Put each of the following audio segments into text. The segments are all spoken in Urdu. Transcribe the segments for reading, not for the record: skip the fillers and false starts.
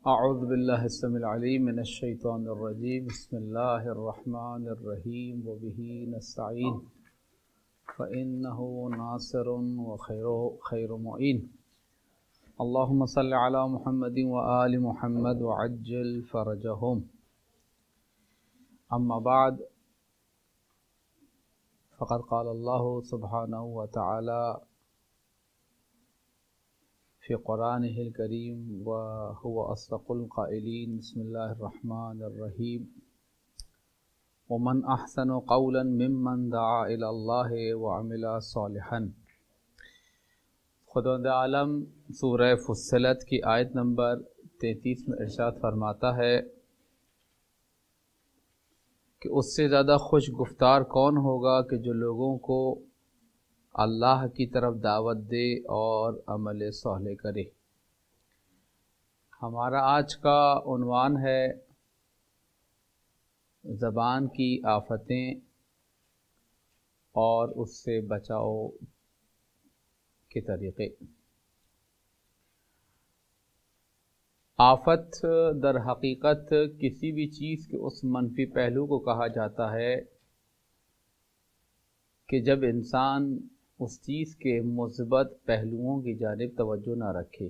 اعوذ باللہ السمیع العلیم من الشیطان الرجیم بسم اللہ الرحمن الرحیم وبہ نستعین فإنہ ناصر وخیر معین اللہم صل علی محمد وآل محمد وعجل فرجہم اما بعد فقد قال اللہ سبحانہ وتعالی فی قرآنہ الکریم وهو اصدق القائلین بسم اللہ الرحمن الرحیم ومن احسن قولا ممن دعا الی اللہ وعمل صالحا۔ خداوند عالم سورہ فصلت کی آیت نمبر 33 میں ارشاد فرماتا ہے کہ اس سے زیادہ خوش گفتار کون ہوگا کہ جو لوگوں کو اللہ کی طرف دعوت دے اور عمل صالح کرے۔ ہمارا آج کا عنوان ہے زبان کی آفتیں اور اس سے بچاؤ کے طریقے۔ آفت در حقیقت کسی بھی چیز کے اس منفی پہلو کو کہا جاتا ہے کہ جب انسان اس چیز کے مثبت پہلوؤں کی جانب توجہ نہ رکھے۔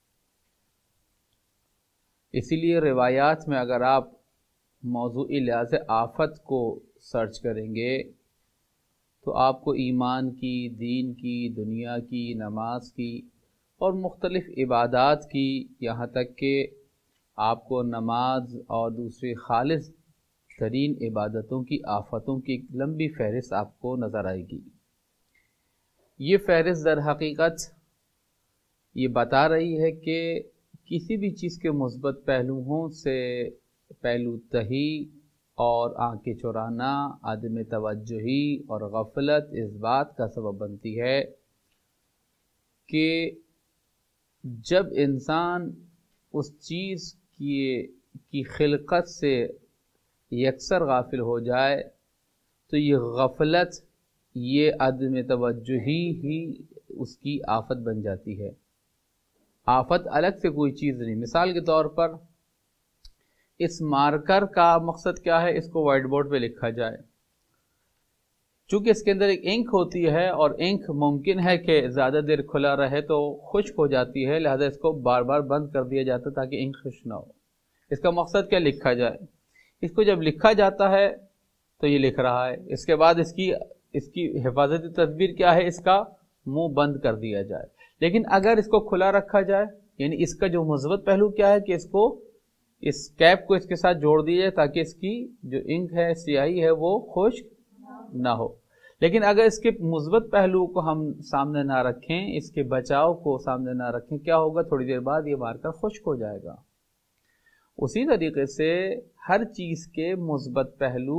اسی لیے روایات میں اگر آپ موضوعی لحاظ آفت کو سرچ کریں گے تو آپ کو ایمان کی، دین کی، دنیا کی، نماز کی اور مختلف عبادات کی، یہاں تک کہ آپ کو نماز اور دوسری خالص ترین عبادتوں کی آفتوں کی ایک لمبی فہرست آپ کو نظر آئے گی۔ یہ فہرست در حقیقت یہ بتا رہی ہے کہ کسی بھی چیز کے مثبت پہلوؤں سے پہلو تہی اور آنکھیں چرانا، عدم توجہی اور غفلت اس بات کا سبب بنتی ہے کہ جب انسان اس چیز کی خلقت سے یکسر غافل ہو جائے تو یہ غفلت، یہ عدم توجہی ہی اس کی آفت بن جاتی ہے۔ آفت الگ سے کوئی چیز نہیں۔ مثال کے طور پر اس مارکر کا مقصد کیا ہے؟ اس کو وائٹ بورڈ پہ لکھا جائے۔ چونکہ اس کے اندر ایک انک ہوتی ہے اور انک ممکن ہے کہ زیادہ دیر کھلا رہے تو خشک ہو جاتی ہے، لہذا اس کو بار بار بند کر دیا جاتا تاکہ انک خشک نہ ہو۔ اس کا مقصد کیا؟ لکھا جائے۔ اس کو جب لکھا جاتا ہے تو یہ لکھ رہا ہے، اس کے بعد اس کی حفاظتی تدبیر کیا ہے؟ اس کا منہ بند کر دیا جائے۔ لیکن اگر اس کو کھلا رکھا جائے، یعنی اس کا جو مثبت پہلو کیا ہے کہ اس کیپ کو اس کے ساتھ جوڑ دیا جائے تاکہ اس کی جو انک ہے، سیاہی ہے، وہ خشک نہ ہو۔ لیکن اگر اس کے مثبت پہلو کو ہم سامنے نہ رکھیں، اس کے بچاؤ کو سامنے نہ رکھیں، کیا ہوگا؟ تھوڑی دیر بعد یہ مارکر خشک ہو جائے گا۔ اسی طریقے سے ہر چیز کے مثبت پہلو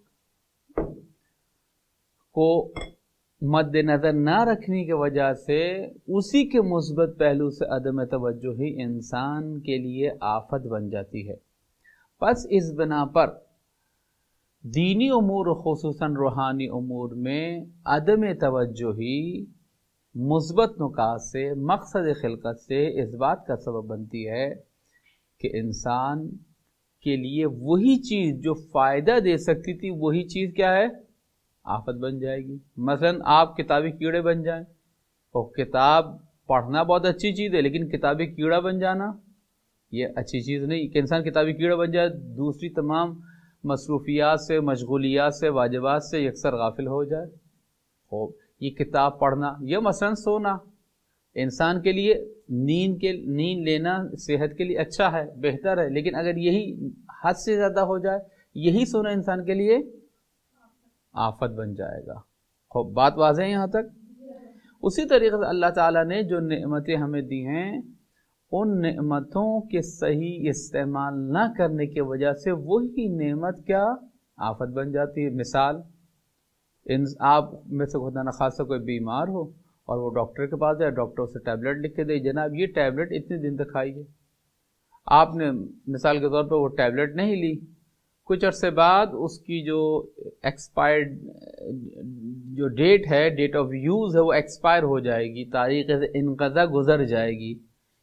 کو مد نظر نہ رکھنے کی وجہ سے اسی کے مثبت پہلو سے عدم توجہی انسان کے لیے آفت بن جاتی ہے۔ پس اس بنا پر دینی امور خصوصاً روحانی امور میں عدم توجہی مثبت نکات سے، مقصد خلقت سے اس بات کا سبب بنتی ہے کہ انسان کے لیے وہی چیز جو فائدہ دے سکتی تھی، وہی چیز کیا ہے؟ آفت بن جائے گی۔ مثلا آپ کتابی کیڑے بن جائیں، اور کتاب پڑھنا بہت اچھی چیز ہے لیکن کتابی کیڑا بن جانا یہ اچھی چیز نہیں کہ انسان کتابی کیڑا بن جائے، دوسری تمام مصروفیات سے، مشغولیات سے، واجبات سے یکسر غافل ہو جائے۔ یہ کتاب پڑھنا، یہ مثلا سونا انسان کے لیے نیند لینا صحت کے لیے اچھا ہے، بہتر ہے، لیکن اگر یہی حد سے زیادہ ہو جائے، یہی سونا انسان کے لیے آفت بن جائے گا۔ خوب بات واضح ہے یہاں تک؟ اسی طریقے سے اللہ تعالیٰ نے جو نعمتیں ہمیں دی ہیں، ان نعمتوں کے صحیح استعمال نہ کرنے کی وجہ سے وہی نعمت کیا؟ آفت بن جاتی ہے۔ مثال، آپ میں سے خدا نخواستہ کوئی بیمار ہو اور وہ ڈاکٹر کے پاس جائے، ڈاکٹر اسے ٹیبلٹ لکھ کے دے، جناب یہ ٹیبلٹ اتنے دن تک کھائیے۔ آپ نے مثال کے طور پر وہ ٹیبلٹ نہیں لی، کچھ عرصے بعد اس کی جو ایکسپائرڈ جو ڈیٹ ہے، ڈیٹ آف یوز ہے، وہ ایکسپائر ہو جائے گی، تاریخ انقضاء گزر جائے گی۔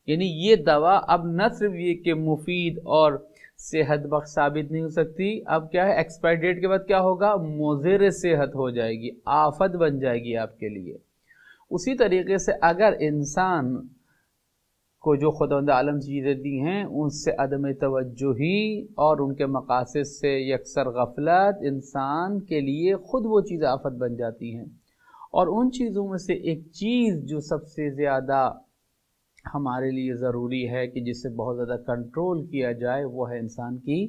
یعنی یہ دوا اب نہ صرف یہ کہ مفید اور صحت بخش ثابت نہیں ہو سکتی، اب کیا ہے، ایکسپائر ڈیٹ کے بعد کیا ہوگا، مضر صحت ہو جائے گی، آفت بن جائے گی آپ کے لیے۔ اسی طریقے سے اگر انسان کو جو خداوند عالم چیزیں دی ہیں ان سے عدم توجہی اور ان کے مقاصد سے یکسر غفلت انسان کے لیے خود وہ چیز آفت بن جاتی ہیں۔ اور ان چیزوں میں سے ایک چیز جو سب سے زیادہ ہمارے لیے ضروری ہے کہ جس سے بہت زیادہ کنٹرول کیا جائے، وہ ہے انسان کی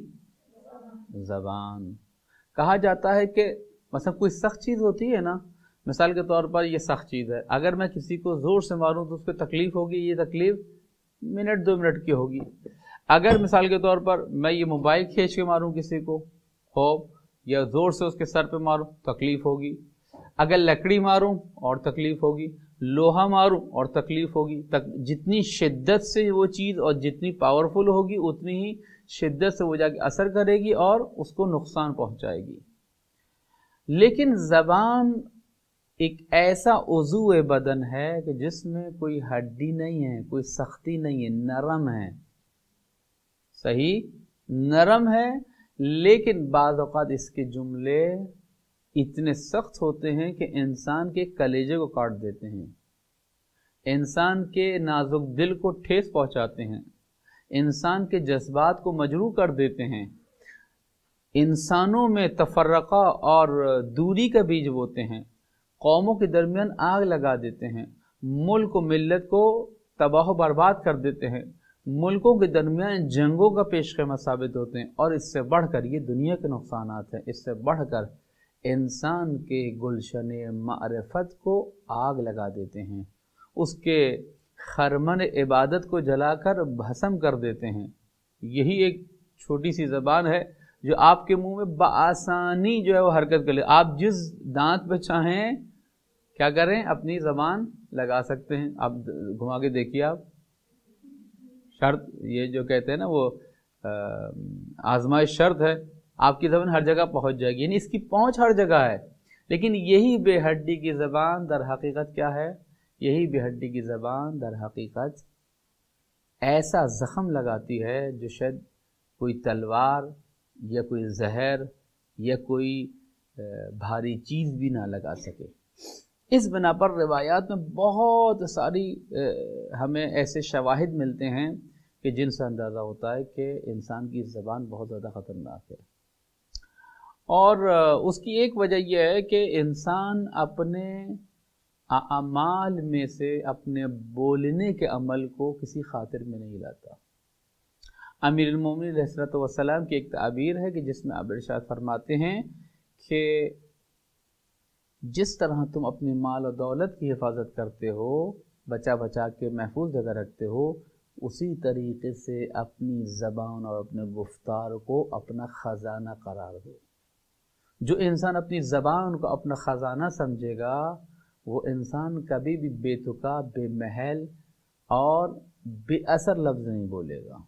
زبان۔ کہا جاتا ہے کہ مثلا کوئی سخت چیز ہوتی ہے نا، مثال کے طور پر یہ سخت چیز ہے، اگر میں کسی کو زور سے ماروں تو اس کو تکلیف ہوگی، یہ تکلیف منٹ 2 منٹ کی ہوگی۔ اگر مثال کے طور پر میں یہ موبائل کھینچ کے ماروں کسی کو خوب، یا زور سے اس کے سر پہ ماروں تکلیف ہوگی، اگر لکڑی ماروں اور تکلیف ہوگی، لوہا ماروں اور تکلیف ہوگی۔ جتنی شدت سے وہ چیز اور جتنی پاورفل ہوگی اتنی ہی شدت سے وہ جا کے اثر کرے گی اور اس کو نقصان پہنچائے گی۔ لیکن زبان ایک ایسا عضو بدن ہے کہ جس میں کوئی ہڈی نہیں ہے، کوئی سختی نہیں ہے، نرم ہے، صحیح نرم ہے، لیکن بعض اوقات اس کے جملے اتنے سخت ہوتے ہیں کہ انسان کے کلیجے کو کاٹ دیتے ہیں، انسان کے نازک دل کو ٹھیس پہنچاتے ہیں، انسان کے جذبات کو مجروح کر دیتے ہیں، انسانوں میں تفرقہ اور دوری کا بیج بوتے ہیں، قوموں کے درمیان آگ لگا دیتے ہیں، ملک و ملت کو تباہ و برباد کر دیتے ہیں، ملکوں کے درمیان جنگوں کا پیش خیمہ ثابت ہوتے ہیں، اور اس سے بڑھ کر یہ دنیا کے نقصانات ہیں، اس سے بڑھ کر انسان کے گلشن معرفت کو آگ لگا دیتے ہیں، اس کے خرمن عبادت کو جلا کر بھسم کر دیتے ہیں۔ یہی ایک چھوٹی سی زبان ہے جو آپ کے منہ میں بآسانی جو ہے وہ حرکت کر لے، آپ جس دانت پہ چاہیں کیا کریں اپنی زبان لگا سکتے ہیں۔ آپ گھما کے دیکھیے، آپ شرط یہ جو کہتے ہیں نا وہ آزمائش شرط ہے، آپ کی زبان ہر جگہ پہنچ جائے گی، یعنی اس کی پہنچ ہر جگہ ہے، لیکن یہی بے ہڈی کی زبان در حقیقت کیا ہے، یہی بے ہڈی کی زبان در حقیقت ایسا زخم لگاتی ہے جو شاید کوئی تلوار یا کوئی زہر یا کوئی بھاری چیز بھی نہ لگا سکے۔ اس بنا پر روایات میں بہت ساری ہمیں ایسے شواہد ملتے ہیں کہ جن سے اندازہ ہوتا ہے کہ انسان کی زبان بہت زیادہ خطرناک ہے، اور اس کی ایک وجہ یہ ہے کہ انسان اپنے اعمال میں سے اپنے بولنے کے عمل کو کسی خاطر میں نہیں لاتا۔ امیر المومنین علیہ الصلوۃ والسلام کی ایک تعبیر ہے کہ جس میں آپ ارشاد فرماتے ہیں کہ جس طرح تم اپنے مال و دولت کی حفاظت کرتے ہو، بچا بچا کے محفوظ جگہ رکھتے ہو، اسی طریقے سے اپنی زبان اور اپنے گفتار کو اپنا خزانہ قرار دو۔ جو انسان اپنی زبان کو اپنا خزانہ سمجھے گا وہ انسان کبھی بھی بے تکا، بے محل اور بے اثر لفظ نہیں بولے گا۔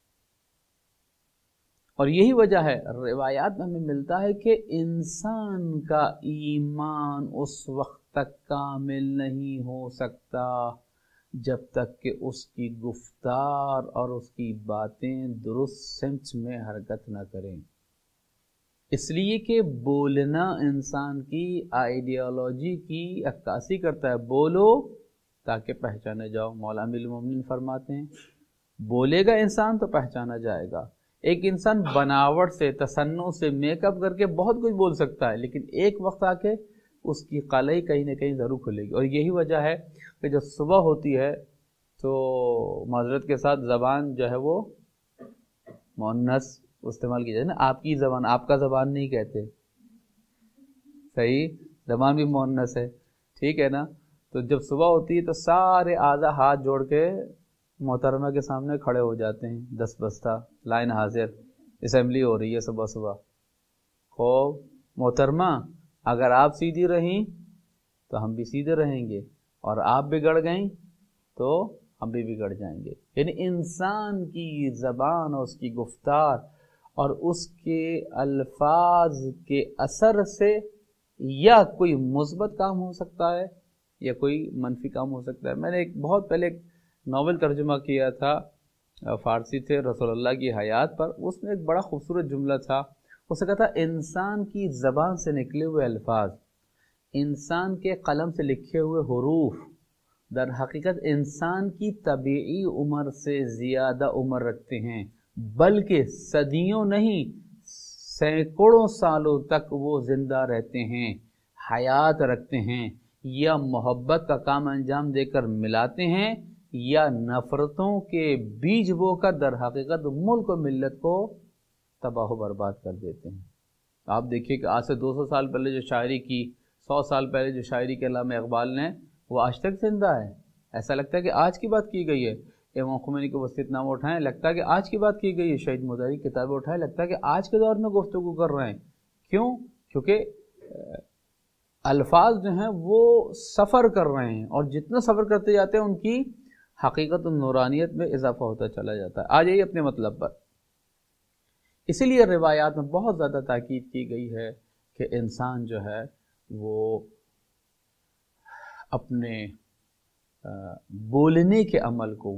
اور یہی وجہ ہے روایات میں ہمیں ملتا ہے کہ انسان کا ایمان اس وقت تک کامل نہیں ہو سکتا جب تک کہ اس کی گفتار اور اس کی باتیں درست سمت میں حرکت نہ کریں، اس لیے کہ بولنا انسان کی آئیڈیالوجی کی عکاسی کرتا ہے۔ بولو تاکہ پہچانے جاؤ، مولا امیر المومنین فرماتے ہیں بولے گا انسان تو پہچانا جائے گا۔ ایک انسان بناوٹ سے، تصنع سے، میک اپ کر کے بہت کچھ بول سکتا ہے، لیکن ایک وقت آ کے اس کی قلعی کہیں نہ کہیں ضرور کھلے گی۔ اور یہی وجہ ہے کہ جب صبح ہوتی ہے تو معذرت کے ساتھ زبان جو ہے وہ مؤنث استعمال کی جائے نا، آپ کی زبان، آپ کا زبان نہیں کہتے، صحیح، زبان بھی مؤنث ہے، ٹھیک ہے نا۔ تو جب صبح ہوتی ہے تو سارے اعضاء ہاتھ جوڑ کے محترمہ کے سامنے کھڑے ہو جاتے ہیں، 10 بستہ لائن حاضر، اسمبلی ہو رہی ہے صبح صبح۔ خوب محترمہ اگر آپ سیدھی رہیں تو ہم بھی سیدھے رہیں گے، اور آپ بگڑ گئیں تو ہم بھی بگڑ جائیں گے۔ یعنی انسان کی زبان اور اس کی گفتار اور اس کے الفاظ کے اثر سے یا کوئی مثبت کام ہو سکتا ہے یا کوئی منفی کام ہو سکتا ہے۔ میں نے ایک بہت پہلے ناول ترجمہ کیا تھا فارسی سے رسول اللہ کی حیات پر، اس میں ایک بڑا خوبصورت جملہ تھا، اس نے کہا تھا انسان کی زبان سے نکلے ہوئے الفاظ، انسان کے قلم سے لکھے ہوئے حروف در حقیقت انسان کی طبیعی عمر سے زیادہ عمر رکھتے ہیں، بلکہ صدیوں نہیں سینکڑوں سالوں تک وہ زندہ رہتے ہیں، حیات رکھتے ہیں، یا محبت کا کام انجام دے کر ملاتے ہیں، یا نفرتوں کے بیج بو کر در حقیقت ملک و ملت کو تباہ و برباد کر دیتے ہیں۔ آپ دیکھیے کہ آج سے 200 سال پہلے جو شاعری کی، 100 سال پہلے جو شاعری کے علامہ اقبال نے، وہ آج تک زندہ ہے۔ ایسا لگتا ہے کہ آج کی بات کی گئی ہے۔ امام خمینی کے وصیت نامہ اٹھائیں، لگتا ہے کہ آج کی بات کی گئی ہے۔ شہید مظاہری کی کتابیں اٹھائیں، لگتا ہے کہ آج کے دور میں گفتگو کر رہے ہیں۔ کیوں؟ کیونکہ الفاظ جو ہیں وہ سفر کر رہے ہیں، اور جتنا سفر کرتے جاتے ہیں ان کی حقیقت و نورانیت میں اضافہ ہوتا چلا جاتا ہے۔ آ جائیے اپنے مطلب پر۔ اسی لیے روایات میں بہت زیادہ تاکید کی گئی ہے کہ انسان جو ہے وہ اپنے بولنے کے عمل کو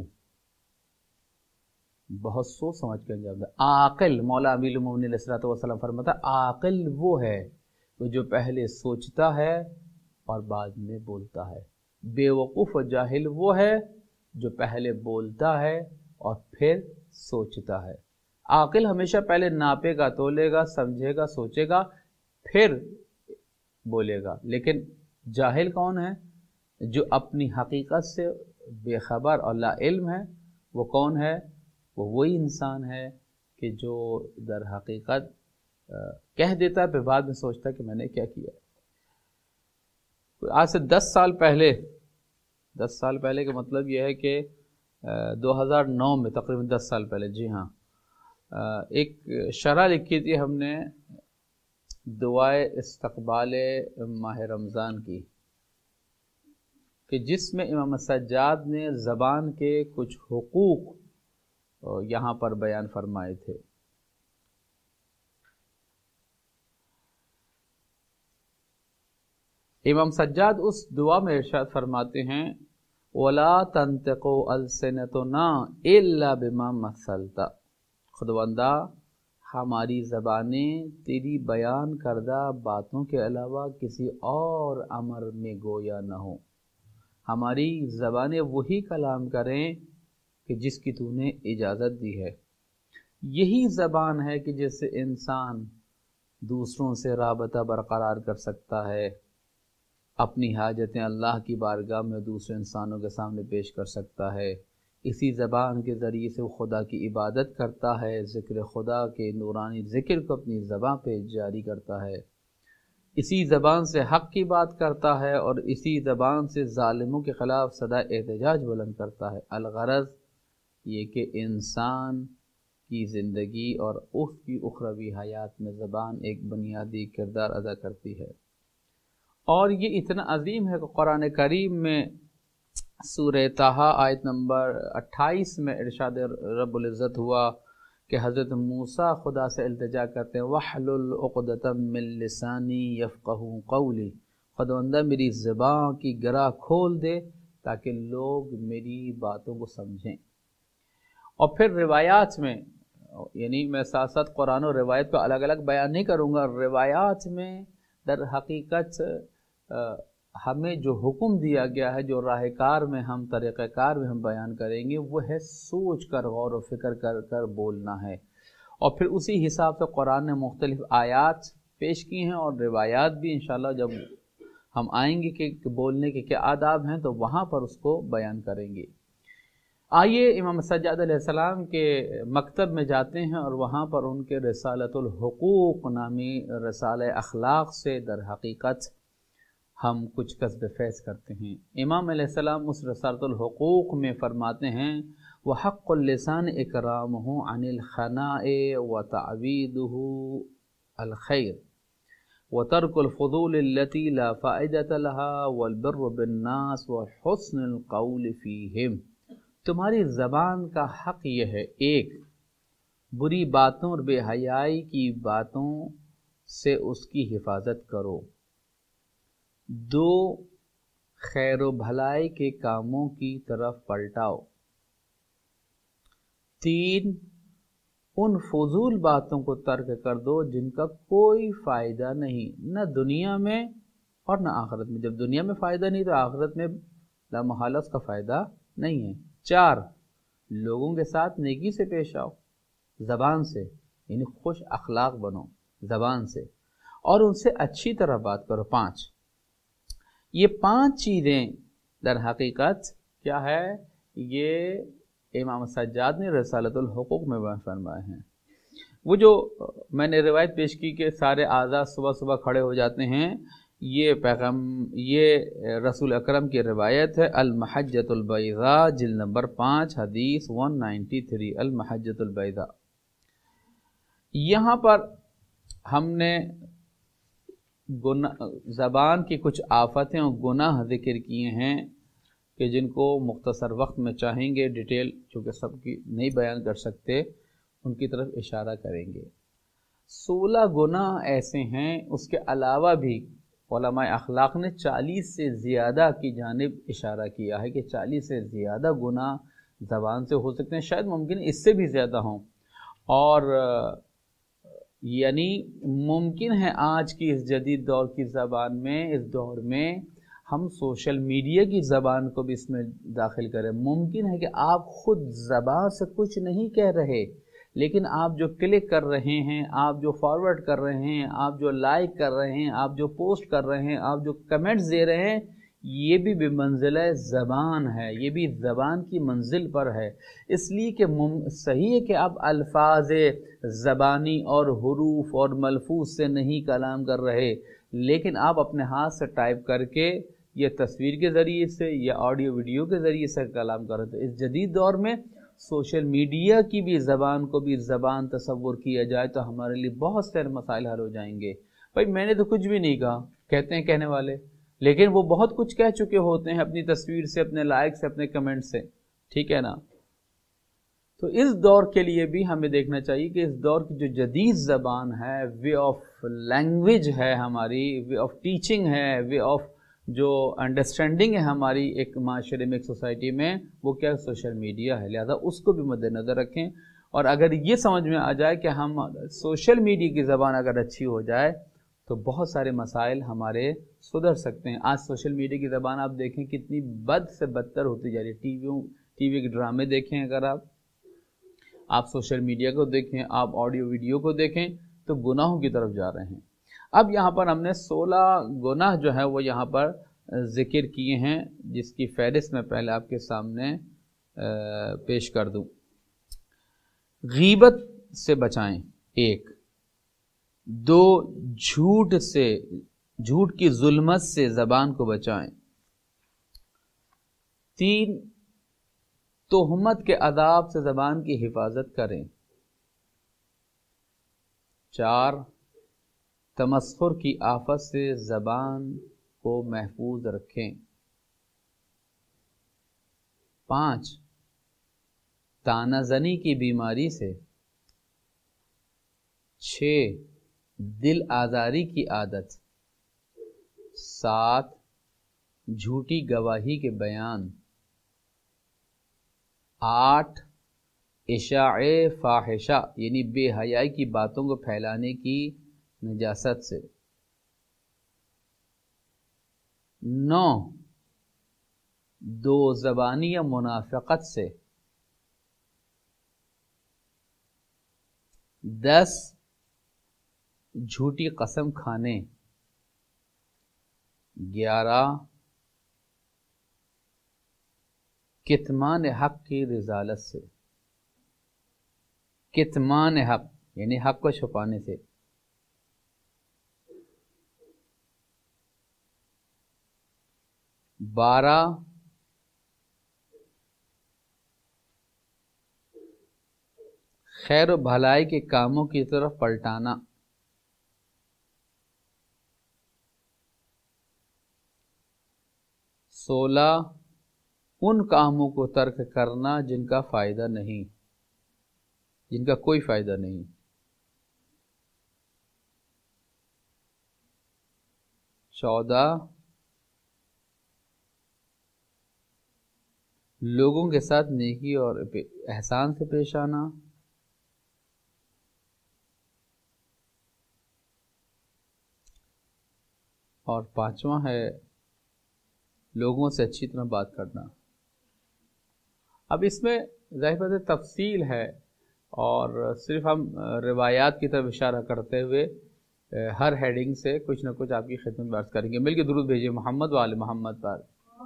بہت سوچ سمجھ کے انجام دے۔ عاقل، مولا امیر المومنین علیہ الصلوۃ والسلام فرماتا عاقل وہ ہے جو پہلے سوچتا ہے اور بعد میں بولتا ہے، بے وقوف و جاہل وہ ہے جو پہلے بولتا ہے اور پھر سوچتا ہے۔ عاقل ہمیشہ پہلے ناپے گا، تولے گا، سمجھے گا، سوچے گا، پھر بولے گا۔ لیکن جاہل کون ہے؟ جو اپنی حقیقت سے بے خبر اور لا علم ہے۔ وہ کون ہے؟ وہ وہی انسان ہے کہ جو در حقیقت کہہ دیتا ہے، پھر بعد میں سوچتا ہے کہ میں نے کیا کیا۔ آج سے 10 سال پہلے، 10 سال پہلے کا مطلب یہ ہے کہ 2009 میں، تقریباً 10 سال پہلے، جی ہاں، ایک شرح لکھی تھی ہم نے دعائے استقبال ماہ رمضان کی، کہ جس میں امام سجاد نے زبان کے کچھ حقوق یہاں پر بیان فرمائے تھے۔ امام سجاد اس دعا میں ارشاد فرماتے ہیں وَلَا تَنْتِقُوا أَلْسِنَتُنَا إِلَّا بِمَا مَثَّلْتَ، خداوندا ہماری زبانیں تیری بیان کردہ باتوں کے علاوہ کسی اور امر میں گویا نہ ہو، ہماری زبانیں وہی کلام کریں کہ جس کی تو نے اجازت دی ہے۔ یہی زبان ہے کہ جس سے انسان دوسروں سے رابطہ برقرار کر سکتا ہے، اپنی حاجتیں اللہ کی بارگاہ میں دوسرے انسانوں کے سامنے پیش کر سکتا ہے۔ اسی زبان کے ذریعے سے وہ خدا کی عبادت کرتا ہے، ذکر خدا کے نورانی ذکر کو اپنی زبان پہ جاری کرتا ہے، اسی زبان سے حق کی بات کرتا ہے، اور اسی زبان سے ظالموں کے خلاف صدا احتجاج بلند کرتا ہے۔ الغرض یہ کہ انسان کی زندگی اور اس کی اخروی حیات میں زبان ایک بنیادی کردار ادا کرتی ہے۔ اور یہ اتنا عظیم ہے کہ قرآن کریم میں سورہ طٰہٰ آیت نمبر 28 میں ارشاد رب العزت ہوا کہ حضرت موسیٰ خدا سے التجا کرتے ہیں وَاحْلُلْ عُقْدَةً مِّن لِّسَانِي يَفْقَهُوا قَوْلِي، خداوندہ میری زبان کی گرہ کھول دے تاکہ لوگ میری باتوں کو سمجھیں۔ اور پھر روایات میں، یعنی میں ساتھ ساتھ قرآن و روایت کو الگ الگ بیان نہیں کروں گا، روایات میں در حقیقت ہمیں جو حکم دیا گیا ہے، جو راہ کار میں ہم، طریقہ کار میں ہم بیان کریں گے، وہ ہے سوچ کر، غور و فکر کر کر بولنا ہے۔ اور پھر اسی حساب سے قرآن نے مختلف آیات پیش کی ہیں، اور روایات بھی انشاءاللہ جب ہم آئیں گے کہ بولنے کے کیا آداب ہیں تو وہاں پر اس کو بیان کریں گے۔ آئیے امام سجاد علیہ السلام کے مکتب میں جاتے ہیں، اور وہاں پر ان کے رسالۃ الحقوق نامی رسالہ اخلاق سے در حقیقت ہم کچھ کسب فیض کرتے ہیں۔ امام علیہ السلام اس رسالۃ الحقوق میں فرماتے ہیں وَحَقُّ اللِّسَانِ إِكْرَامُهُ عَنِ الْخَنَاءِ وَتَعْوِيدُهُ الْخَيْرِ وَتَرْكُ الْفُضُولِ الَّتِي لَا فَائِدَةَ لَهَا وَالْبِرُّ بِالنَّاسِ وَحُسْنُ الْقَوْلِ فِيهِمْ۔ تمہاری زبان کا حق یہ ہے، ایک، بری باتوں اور بے حیائی کی باتوں سے اس کی حفاظت کرو، دو، خیر و بھلائی کے کاموں کی طرف پلٹاؤ، 3, उन फजूल बातों को तर्क कर दो जिनका कोई फ़ायदा नहीं, न दुनिया में और न आखिरत में। जब दुनिया में फ़ायदा नहीं तो आखिरत में लामहला उसका फ़ायदा नहीं है। 4, लोगों के साथ नेकी से पेश आओ, ज़बान से, यानी खुश अखलाक बनो ज़बान से, और उनसे अच्छी तरह बात करो। 5, ये 5 चीज़ें दर हकीकत क्या है, ये इमाम सज्जाद ने रिसालतुल हुकूक में बयान फरमाए हैं। वो जो मैंने रिवायत पेश की कि सारे आज़ाद सुबह सुबह खड़े हो जाते हैं, ये रसूल अकरम की रिवायत है। अल महज्जतुल बैज़ा जिल्द नंबर 5 हदीस 193, अल महज्जतुल बैज़ा। यहाँ पर हमने ज़बान की कुछ आफतें और गुनाह ज़िक्र किए हैं कि जिनको मुख्तसर वक्त में चाहेंगे डिटेल, चूँकि सबकी नहीं बयान कर सकते, उनकी तरफ इशारा करेंगे। 16 गुनाह ऐसे हैं, उसके अलावा भी उलमाए अखलाक ने 40 से ज़्यादा की जानिब इशारा किया है कि 40 से ज़्यादा गुनाह ज़बान से हो सकते हैं, शायद मुमकिन इससे भी ज़्यादा हों। और यानी मुमकिन है आज की इस जदीद दौर की ज़बान में, इस दौर में हम सोशल मीडिया की ज़बान को भी इसमें दाखिल करें। मुमकिन है कि आप ख़ुद ज़बान से कुछ नहीं कह रहे, लेकिन आप जो क्लिक कर रहे हैं, आप जो फॉरवर्ड कर रहे हैं, आप जो लाइक कर रहे हैं, आप जो पोस्ट कर रहे हैं, आप जो कमेंट्स दे रहे हैं, ये भी बेमंजिल ज़बान है, ये भी ज़बान की मंजिल पर है। इसलिए कि सही है कि आप अल्फाज ज़बानी और हुरूफ और मलफूज से नहीं कलाम कर रहे, लेकिन आप अपने हाथ से टाइप करके या तस्वीर के ज़रिए से या ऑडियो वीडियो के ज़रिए से कलाम कर रहे थे। इस जदीद दौर में सोशल मीडिया की भी ज़बान को भी ज़बान तस्वुर किया जाए तो हमारे लिए बहुत सारे मसाइल हल हो जाएंगे। भाई मैंने तो कुछ भी नहीं कहा, कहते हैं कहने वाले, लेकिन वो बहुत कुछ कह चुके होते हैं अपनी तस्वीर से, अपने लाइक से, अपने कमेंट से, ठीक है ना। तो इस दौर के लिए भी हमें देखना चाहिए कि इस दौर की जो जदीद ज़बान है, वे ऑफ लैंग्वेज है हमारी, वे ऑफ टीचिंग है, वे ऑफ जो अंडरस्टैंडिंग है हमारी एक माशरे में, एक सोसाइटी में, वो क्या सोशल मीडिया है। लिहाजा उसको भी मद्देनज़र रखें। और अगर ये समझ में आ जाए कि हम सोशल मीडिया की ज़बान अगर अच्छी हो जाए तो बहुत सारे मसाइल हमारे सुधर सकते हैं। आज सोशल मीडिया की ज़बान आप देखें कितनी बद से बदतर होती जा रही है। टीवी के ड्रामे देखें, अगर आप सोशल मीडिया को देखें, आप ऑडियो वीडियो को देखें, तो गुनाहों की तरफ जा रहे हैं। अब यहाँ पर हमने 16 गुनाह जो है वो यहाँ पर ज़िक्र किए हैं, जिसकी फहरिस्त मैं पहले आपके सामने पेश कर दूँ। गीबत से बचाएं, 1। 2, झूठ की जुल्मत से ज़बान को बचाएं। 3, तोहमत के अदाब से ज़बान की हिफाजत करें। 4, तमस्खुर की आफत से ज़बान को महफूज रखें। 5, तानाज़नी की बीमारी से। 6, दिल आज़ारी की आदत। 7, झूठी गवाही के बयान। 8, इशाए फाहिशा यानी बेहयाई की बातों को फैलाने की नजासत से। 9, दो ज़बानी या मुनाफ़िक़त से। 10, झूठी कसम खाने। 11, कितमान हक की रिजालत से। कितमान हक यानी हक को छुपाने से। 12, खैर व भलाई के कामों की तरफ पलटाना। 16, उन कामों को तर्क करना जिनका फ़ायदा नहीं, जिनका कोई फ़ायदा नहीं। 14, لوگوں کے ساتھ نیکی اور احسان سے پیش آنا، اور پانچواں ہے لوگوں سے اچھی طرح بات کرنا۔ اب اس میں ظاہر بات ہے تفصیل ہے، اور صرف ہم روایات کی طرف اشارہ کرتے ہوئے ہر ہیڈنگ سے کچھ نہ کچھ آپ کی خدمت میں عرض کریں گے۔ مل کے درود بھیجیے محمد و آل محمد پر۔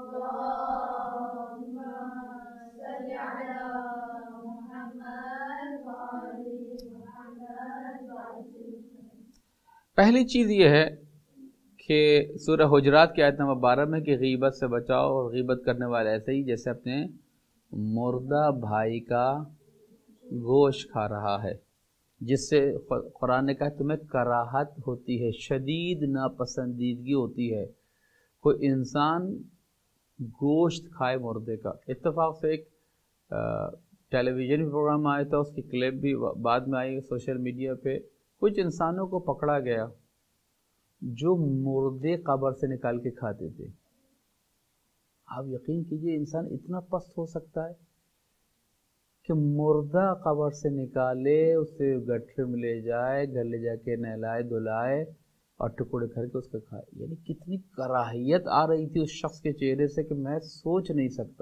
پہلی چیز یہ ہے کہ سورہ حجرات کی آیت نمبر 12 میں کہ غیبت سے بچاؤ، اور غیبت کرنے والے ایسے ہی جیسے اپنے مردہ بھائی کا گوشت کھا رہا ہے، جس سے قرآن نے کہا تمہیں کراہت ہوتی ہے، شدید ناپسندیدگی ہوتی ہے کوئی انسان گوشت کھائے مردے کا۔ اتفاق سے ایک ٹیلی ویژن پروگرام آیا تھا، اس کی کلپ بھی بعد میں آئی سوشل میڈیا پہ۔ کچھ انسانوں کو پکڑا گیا جو مردے قبر سے نکال کے کھاتے تھے۔ آپ یقین کیجئے انسان اتنا پست ہو سکتا ہے کہ مردہ قبر سے نکالے، اسے گٹھے میں لے جائے، گھر لے جا کے نہلائے دھلائے اور ٹکڑے کر کے اس کو کھائے۔ یعنی کتنی کراہیت آ رہی تھی اس شخص کے چہرے سے کہ میں سوچ نہیں سکتا،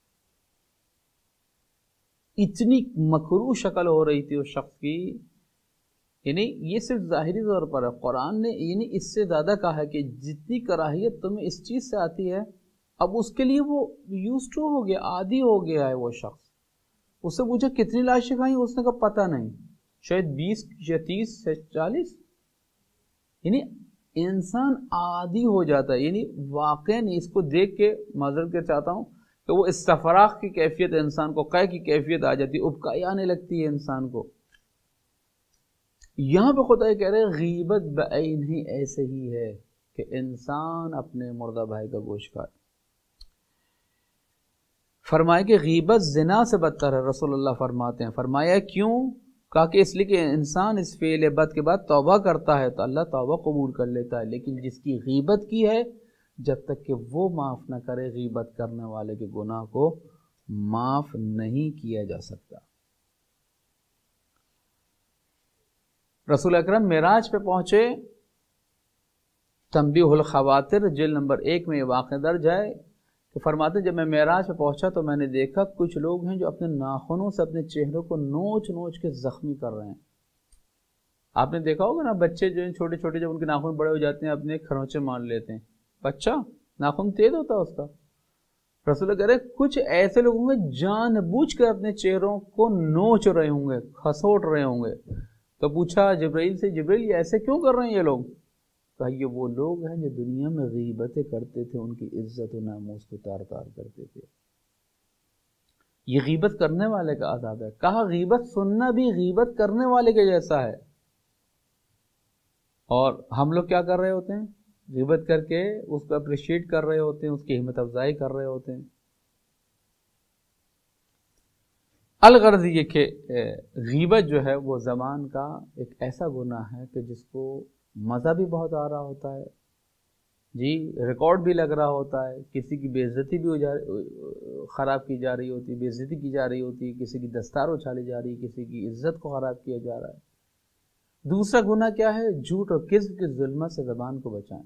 اتنی مکروہ شکل ہو رہی تھی اس شخص کی۔ یعنی یہ صرف ظاہری طور پر ہے، قرآن نے یعنی اس سے زیادہ کہا ہے کہ جتنی کراہیت تمہیں اس چیز سے آتی ہے، اب اس کے لیے وہ یوزڈ ٹو ہو گیا، عادی ہو گیا ہے وہ شخص۔ اس سے پوچھا کتنی لاشیں کھائیں، اس نے کہا پتہ نہیں، شاید 20 یا 30 یا 40۔ یعنی انسان عادی ہو جاتا ہے۔ یعنی واقعاً اس کو دیکھ کے معذرت کے چاہتا ہوں کہ وہ استفراغ کی کیفیت انسان کو، قے کی کیفیت آ جاتی ہے، ابکائی آنے لگتی ہے انسان کو۔ یہاں پہ خدا یہ کہہ رہے غیبت بعین ہی ایسے ہی ہے کہ انسان اپنے مردہ بھائی کا گوشت کھائے۔ فرمایا کہ غیبت زنا سے بدتر ہے، رسول اللہ فرماتے ہیں۔ فرمایا کیوں؟ کہا کہ اس لیے کہ انسان اس فعل بد کے بعد توبہ کرتا ہے تو اللہ توبہ قبول کر لیتا ہے، لیکن جس کی غیبت کی ہے جب تک کہ وہ معاف نہ کرے غیبت کرنے والے کے گناہ کو معاف نہیں کیا جا سکتا۔ رسول اکرم معراج پہ پہنچے، تنبیہ الخواطر جلد نمبر 1 میں یہ واقعہ درج ہے کہ فرماتے ہیں جب میں معراج پہ پہنچا تو میں نے دیکھا کچھ لوگ ہیں جو اپنے ناخنوں سے اپنے چہروں کو نوچ نوچ کے زخمی کر رہے ہیں۔ آپ نے دیکھا ہوگا نا، بچے جو ہیں چھوٹے چھوٹے جب ان کے ناخن بڑے ہو جاتے ہیں اپنے کھروچے مان لیتے ہیں، بچہ ناخن تیز ہوتا ہے اس کا۔ رسول کہہ رہے کچھ ایسے لوگ ہوں گے جان بوجھ کر اپنے چہروں کو نوچ رہے ہوں گے، کھسوٹ رہے ہوں گے۔ تو پوچھا جبرائیل سے، جبرائیل یہ ایسے کیوں کر رہے ہیں یہ لوگ؟ کہا یہ وہ لوگ ہیں جو دنیا میں غیبتیں کرتے تھے، ان کی عزت و ناموس کو تار تار کرتے تھے۔ یہ غیبت کرنے والے کا عذاب ہے۔ کہا غیبت سننا بھی غیبت کرنے والے کے جیسا ہے۔ اور ہم لوگ کیا کر رہے ہوتے ہیں؟ غیبت کر کے اس کو اپریشیٹ کر رہے ہوتے ہیں، اس کی ہمت افزائی کر رہے ہوتے ہیں۔ الغرض یہ کہ غیبت جو ہے وہ زبان کا ایک ایسا گناہ ہے کہ جس کو مزہ بھی بہت آ رہا ہوتا ہے، جی ریکارڈ بھی لگ رہا ہوتا ہے، کسی کی بے عزتی بھی خراب کی جا رہی ہوتی ہے، بے عزتی کی جا رہی ہوتی ہے، کسی کی دستار اچھالی جا رہی ہے، کسی کی عزت کو خراب کیا جا رہا ہے۔ دوسرا گناہ کیا ہے؟ جھوٹ اور کذب کی ظلمت سے زبان کو بچائیں۔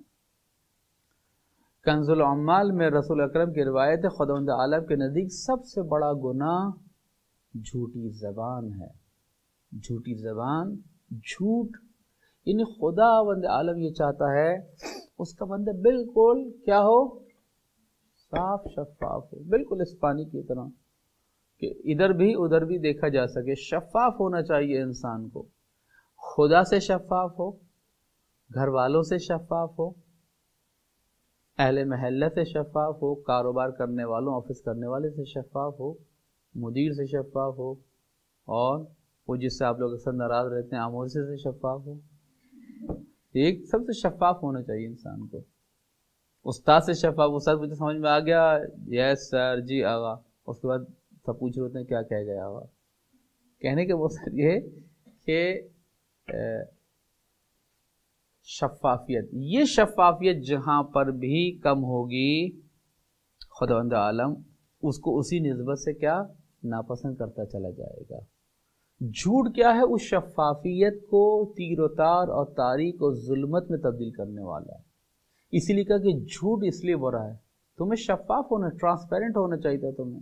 کنز العمال میں رسول اکرم کی روایت ہے خداوند عالم کے نزدیک سب سے بڑا گناہ جھوٹی زبان ہے۔ جھوٹی زبان، جھوٹ، یعنی خداوند عالم یہ چاہتا ہے اس کا بندہ بالکل کیا ہو؟ صاف شفاف ہو، بالکل اس پانی کی طرح کہ ادھر بھی ادھر بھی دیکھا جا سکے۔ شفاف ہونا چاہیے انسان کو، خدا سے شفاف ہو، گھر والوں سے شفاف ہو، اہل محلہ سے شفاف ہو، کاروبار کرنے والوں آفس کرنے والے سے شفاف ہو، مدیر سے شفاف ہو، اور وہ جس سے آپ لوگ اکثر ناراض رہتے ہیں آموزے سے شفاف ہو۔ ایک سب سے شفاف ہونا چاہیے انسان کو۔ استاد سے شفاف، استاد مجھے سمجھ میں آ گیا، یس سر، جی آغا، اس کے بعد سب پوچھ رہے ہوتے ہیں کیا کہہ گیا آغا۔ کہنے کے مقصد یہ کہ شفافیت، یہ شفافیت جہاں پر بھی کم ہوگی خداوند عالم اس کو اسی نسبت سے کیا ناپسند کرتا چلا جائے گا۔ جھوٹ کیا ہے؟ اس شفافیت کو تیر و تار اور تاریک اور ظلمت میں تبدیل کرنے والا ہے۔ اسی لیے کہا کہ جھوٹ اس لیے برا ہے، تمہیں شفاف ہونا، ٹرانسپیرنٹ ہونا چاہیے تھا تمہیں۔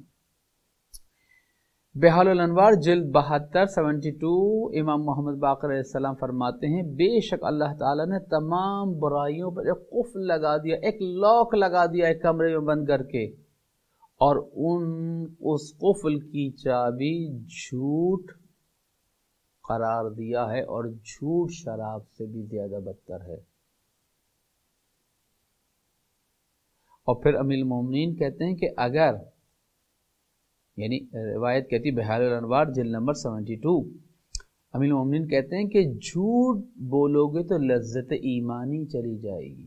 بحال الانوار جلد 72 72 امام محمد باقر علیہ السلام فرماتے ہیں بے شک اللہ تعالیٰ نے تمام برائیوں پر ایک قفل لگا دیا، ایک لاک لگا دیا ایک کمرے میں بند کر کے، اور اس قفل کی چابی جھوٹ قرار دیا ہے، اور جھوٹ شراب سے بھی زیادہ بدتر ہے۔ اور پھر امیر المومنین کہتے ہیں کہ اگر، یعنی روایت کہتی بحال الانوار جلد نمبر 72، امیر المومنین کہتے ہیں کہ جھوٹ بولو گے تو لذت ایمانی چلی جائے گی۔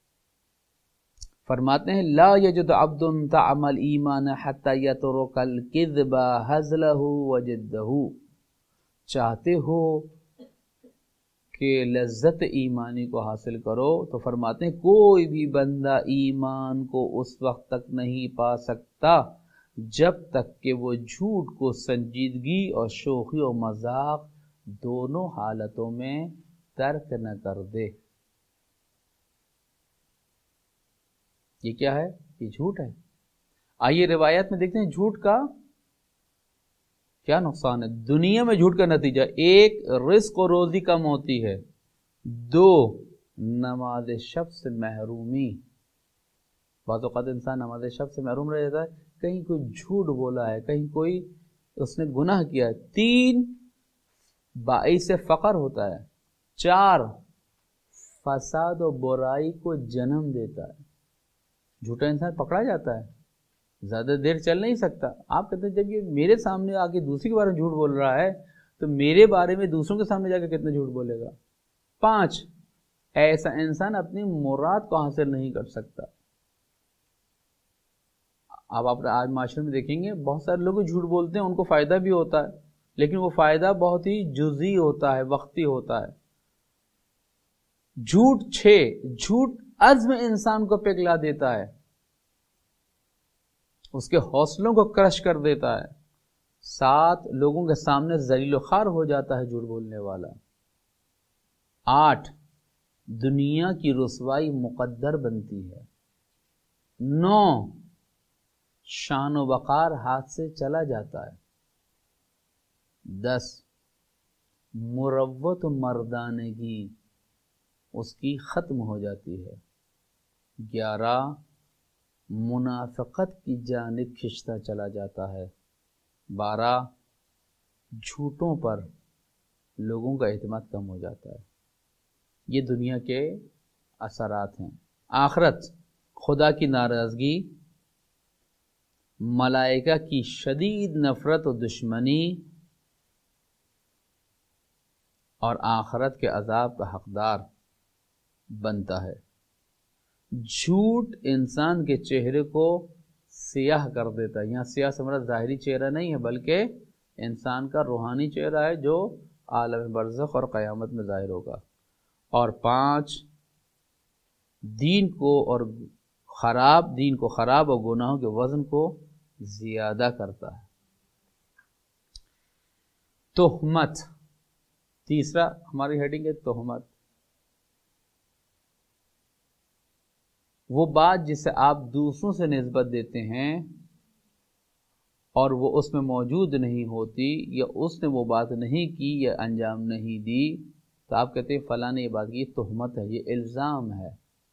فرماتے ہیں لا یجد عبد طعم الایمان حتی یترک الکذب ہزلہ وجدہ، چاہتے ہو کہ لذت ایمانی کو حاصل کرو تو فرماتے ہیں کوئی بھی بندہ ایمان کو اس وقت تک نہیں پا سکتا جب تک کہ وہ جھوٹ کو سنجیدگی اور شوخی و مذاق دونوں حالتوں میں ترک نہ کر دے۔ یہ کیا ہے؟ یہ جھوٹ ہے۔ آئیے روایت میں دیکھتے ہیں جھوٹ کا کیا نقصان ہے۔ دنیا میں جھوٹ کا نتیجہ، ایک رزق و روزی کم ہوتی ہے، دو نماز شب سے محرومی، بعض اوقات انسان نماز شب سے محروم رہ جاتا ہے، کہیں کوئی جھوٹ بولا ہے، کہیں کوئی اس نے گناہ کیا ہے، تین باعث فقر ہوتا ہے، چار فساد و برائی کو جنم دیتا ہے۔ جھوٹا انسان پکڑا جاتا ہے، زیادہ دیر چل نہیں سکتا۔ آپ کہتے ہیں جب یہ میرے سامنے آ کے دوسری کے بارے میں جھوٹ بول رہا ہے تو میرے بارے میں دوسروں کے سامنے جا کے کتنا جھوٹ بولے گا۔ پانچ، ایسا انسان اپنی مراد کو حاصل نہیں کر سکتا۔ اب آپ آج معاشرے میں دیکھیں گے بہت سارے لوگ جھوٹ بولتے ہیں، ان کو فائدہ بھی ہوتا ہے، لیکن وہ فائدہ بہت ہی جزئی ہوتا ہے، وقتی ہوتا ہے۔ جھوٹ 6، جھوٹ عزم انسان کو پگھلا دیتا ہے، اس کے حوصلوں کو کرش کر دیتا ہے۔ 7، لوگوں کے سامنے ذلیل و خوار ہو جاتا ہے جھوٹ بولنے والا۔ 8، دنیا کی رسوائی مقدر بنتی ہے۔ 9، شان و وقار ہاتھ سے چلا جاتا ہے۔ 10، مروت و مردانگی اس کی ختم ہو جاتی ہے۔ 11، منافقت کی جانب کھنچتا چلا جاتا ہے۔ 12، جھوٹوں پر لوگوں کا اعتماد کم ہو جاتا ہے۔ یہ دنیا کے اثرات ہیں۔ آخرت، خدا کی ناراضگی، ملائکہ کی شدید نفرت و دشمنی، اور آخرت کے عذاب کا حقدار بنتا ہے۔ جھوٹ انسان کے چہرے کو سیاہ کر دیتا ہے۔ یہاں سیاہ سے مراد ظاہری چہرہ نہیں ہے، بلکہ انسان کا روحانی چہرہ ہے جو عالم برزخ اور قیامت میں ظاہر ہوگا۔ اور 5، دین کو خراب اور گناہوں کے وزن کو زیادہ کرتا ہے۔ تہمت، تیسرا ہماری ہیڈنگ ہے تہمت۔ وہ بات جسے آپ دوسروں سے نسبت دیتے ہیں اور وہ اس میں موجود نہیں ہوتی، یا اس نے وہ بات نہیں کی یا انجام نہیں دی، تو آپ کہتے ہیں فلاں نے یہ بات کی، یہ تہمت ہے، یہ الزام ہے۔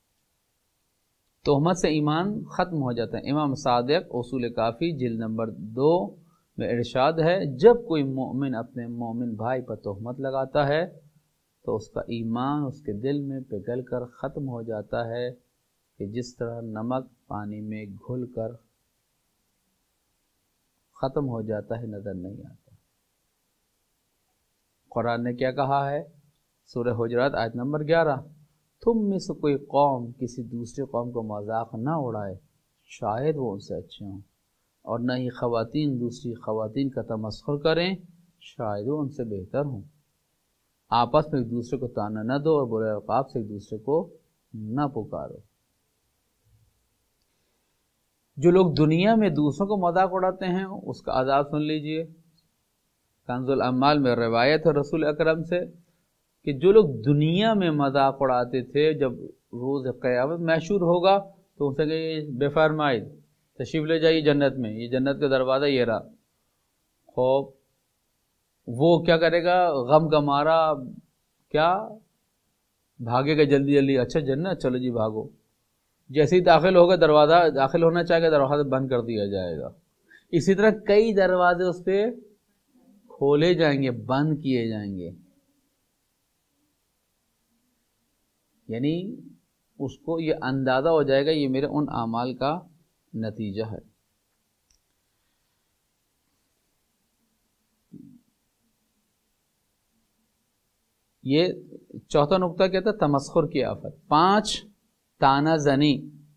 تہمت سے ایمان ختم ہو جاتا ہے۔ امام صادق اصول کافی جلد نمبر 2 میں ارشاد ہے جب کوئی مومن اپنے مومن بھائی پر تہمت لگاتا ہے تو اس کا ایمان اس کے دل میں پگھل کر ختم ہو جاتا ہے، کہ جس طرح نمک پانی میں گھل کر ختم ہو جاتا ہے، نظر نہیں آتا۔ قرآن نے کیا کہا ہے؟ سورہ حجرات آیت نمبر 11، تم میں سے کوئی قوم کسی دوسری قوم کو مذاق نہ اڑائے، شاید وہ ان سے اچھے ہوں، اور نہ ہی خواتین دوسری خواتین کا تمسخر کریں، شاید وہ ان سے بہتر ہوں۔ آپس میں ایک دوسرے کو طعنہ نہ دو اور برے القاب سے ایک دوسرے کو نہ پکارو۔ جو لوگ دنیا میں دوسروں کو مذاق اڑاتے ہیں اس کا عذاب سن لیجئے۔ کنز الاعمال میں روایت ہے رسول اکرم سے کہ جو لوگ دنیا میں مذاق اڑاتے تھے جب روز قیامت محشور ہوگا تو ان سے کہ بے فرمائید تشریف لے جائیے جنت میں، یہ جنت کا دروازہ یہ رہا۔ خوب وہ کیا کرے گا؟ غم کا مارا کیا بھاگے گا جلدی جلدی، اچھا جنت چلو جی بھاگو، جیسے ہی داخل ہوگا دروازہ داخل ہونا چاہے گا دروازہ بند کر دیا جائے گا۔ اسی طرح کئی دروازے اس پہ کھولے جائیں گے، بند کیے جائیں گے، یعنی اس کو یہ اندازہ ہو جائے گا یہ میرے ان اعمال کا نتیجہ ہے۔ یہ چوتھا نقطہ کیا تھا؟ تمسخر کی آفت۔ 5 طعنہ زنی۔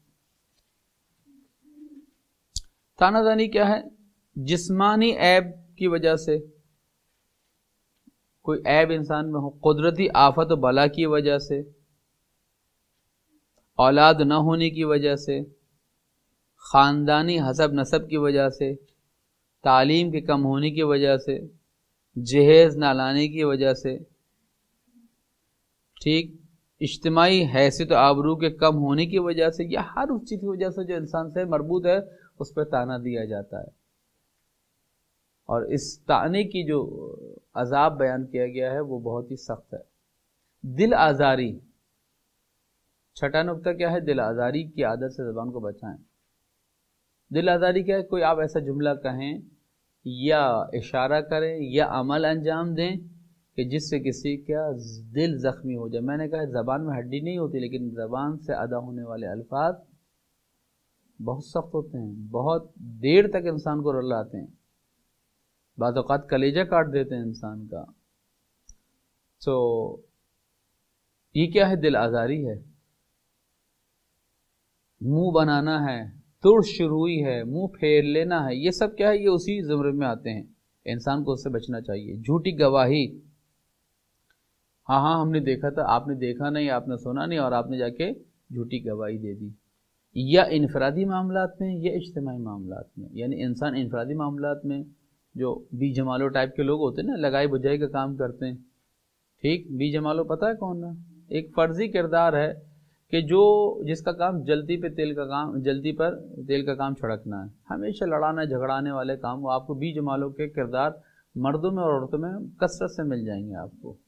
طعنہ زنی کیا ہے؟ جسمانی عیب کی وجہ سے، کوئی عیب انسان میں ہو، قدرتی آفت و بلا کی وجہ سے، اولاد نہ ہونے کی وجہ سے، خاندانی حسب نسب کی وجہ سے، تعلیم کے کم ہونے کی وجہ سے، جہیز نہ لانے کی وجہ سے، ٹھیک، اجتماعی حیثیت و آبرو کے کم ہونے کی وجہ سے، یا ہر اس چیز کی وجہ سے جو انسان سے مربوط ہے اس پہ طعنہ دیا جاتا ہے۔ اور اس طعنے کی جو عذاب بیان کیا گیا ہے وہ بہت ہی سخت ہے۔ دل آزاری۔ چھٹا نقطہ کیا ہے؟ دل آزاری کی عادت سے زبان کو بچائیں۔ دل آزاری کیا ہے؟ کوئی آپ ایسا جملہ کہیں یا اشارہ کریں یا عمل انجام دیں کہ جس سے کسی کا دل زخمی ہو جائے۔ میں نے کہا زبان میں ہڈی نہیں ہوتی، لیکن زبان سے ادا ہونے والے الفاظ بہت سخت ہوتے ہیں، بہت دیر تک انسان کو رلاتے ہیں، بعض اوقات کلیجہ کاٹ دیتے ہیں انسان کا۔ تو یہ کیا ہے؟ دل آزاری ہے۔ منہ بنانا ہے، ترش روئی ہے، منہ پھیر لینا ہے، یہ سب کیا ہے؟ یہ اسی زمرے میں آتے ہیں، انسان کو اس سے بچنا چاہیے۔ جھوٹی گواہی، ہاں ہم نے دیکھا تھا، آپ نے دیکھا نہیں، آپ نے سنا نہیں، اور آپ نے جا کے جھوٹی گواہی دے دی۔ یا انفرادی معاملات میں یا اجتماعی معاملات میں، یعنی انسان انفرادی معاملات میں جو بی جمالو ٹائپ کے لوگ ہوتے ہیں نا، لگائی بجھائی کا کام کرتے ہیں، ٹھیک، بی جمالو پتہ ہے کون نا؟ ایک فرضی کردار ہے کہ جس کا کام جلدی پر تیل کا کام چھڑکنا ہے، ہمیشہ لڑانا جھگڑانے والے کام، وہ آپ کو بی جمالو کے کردار مردوں میں اور عورتوں میں کثرت سے مل جائیں گے آپ کو۔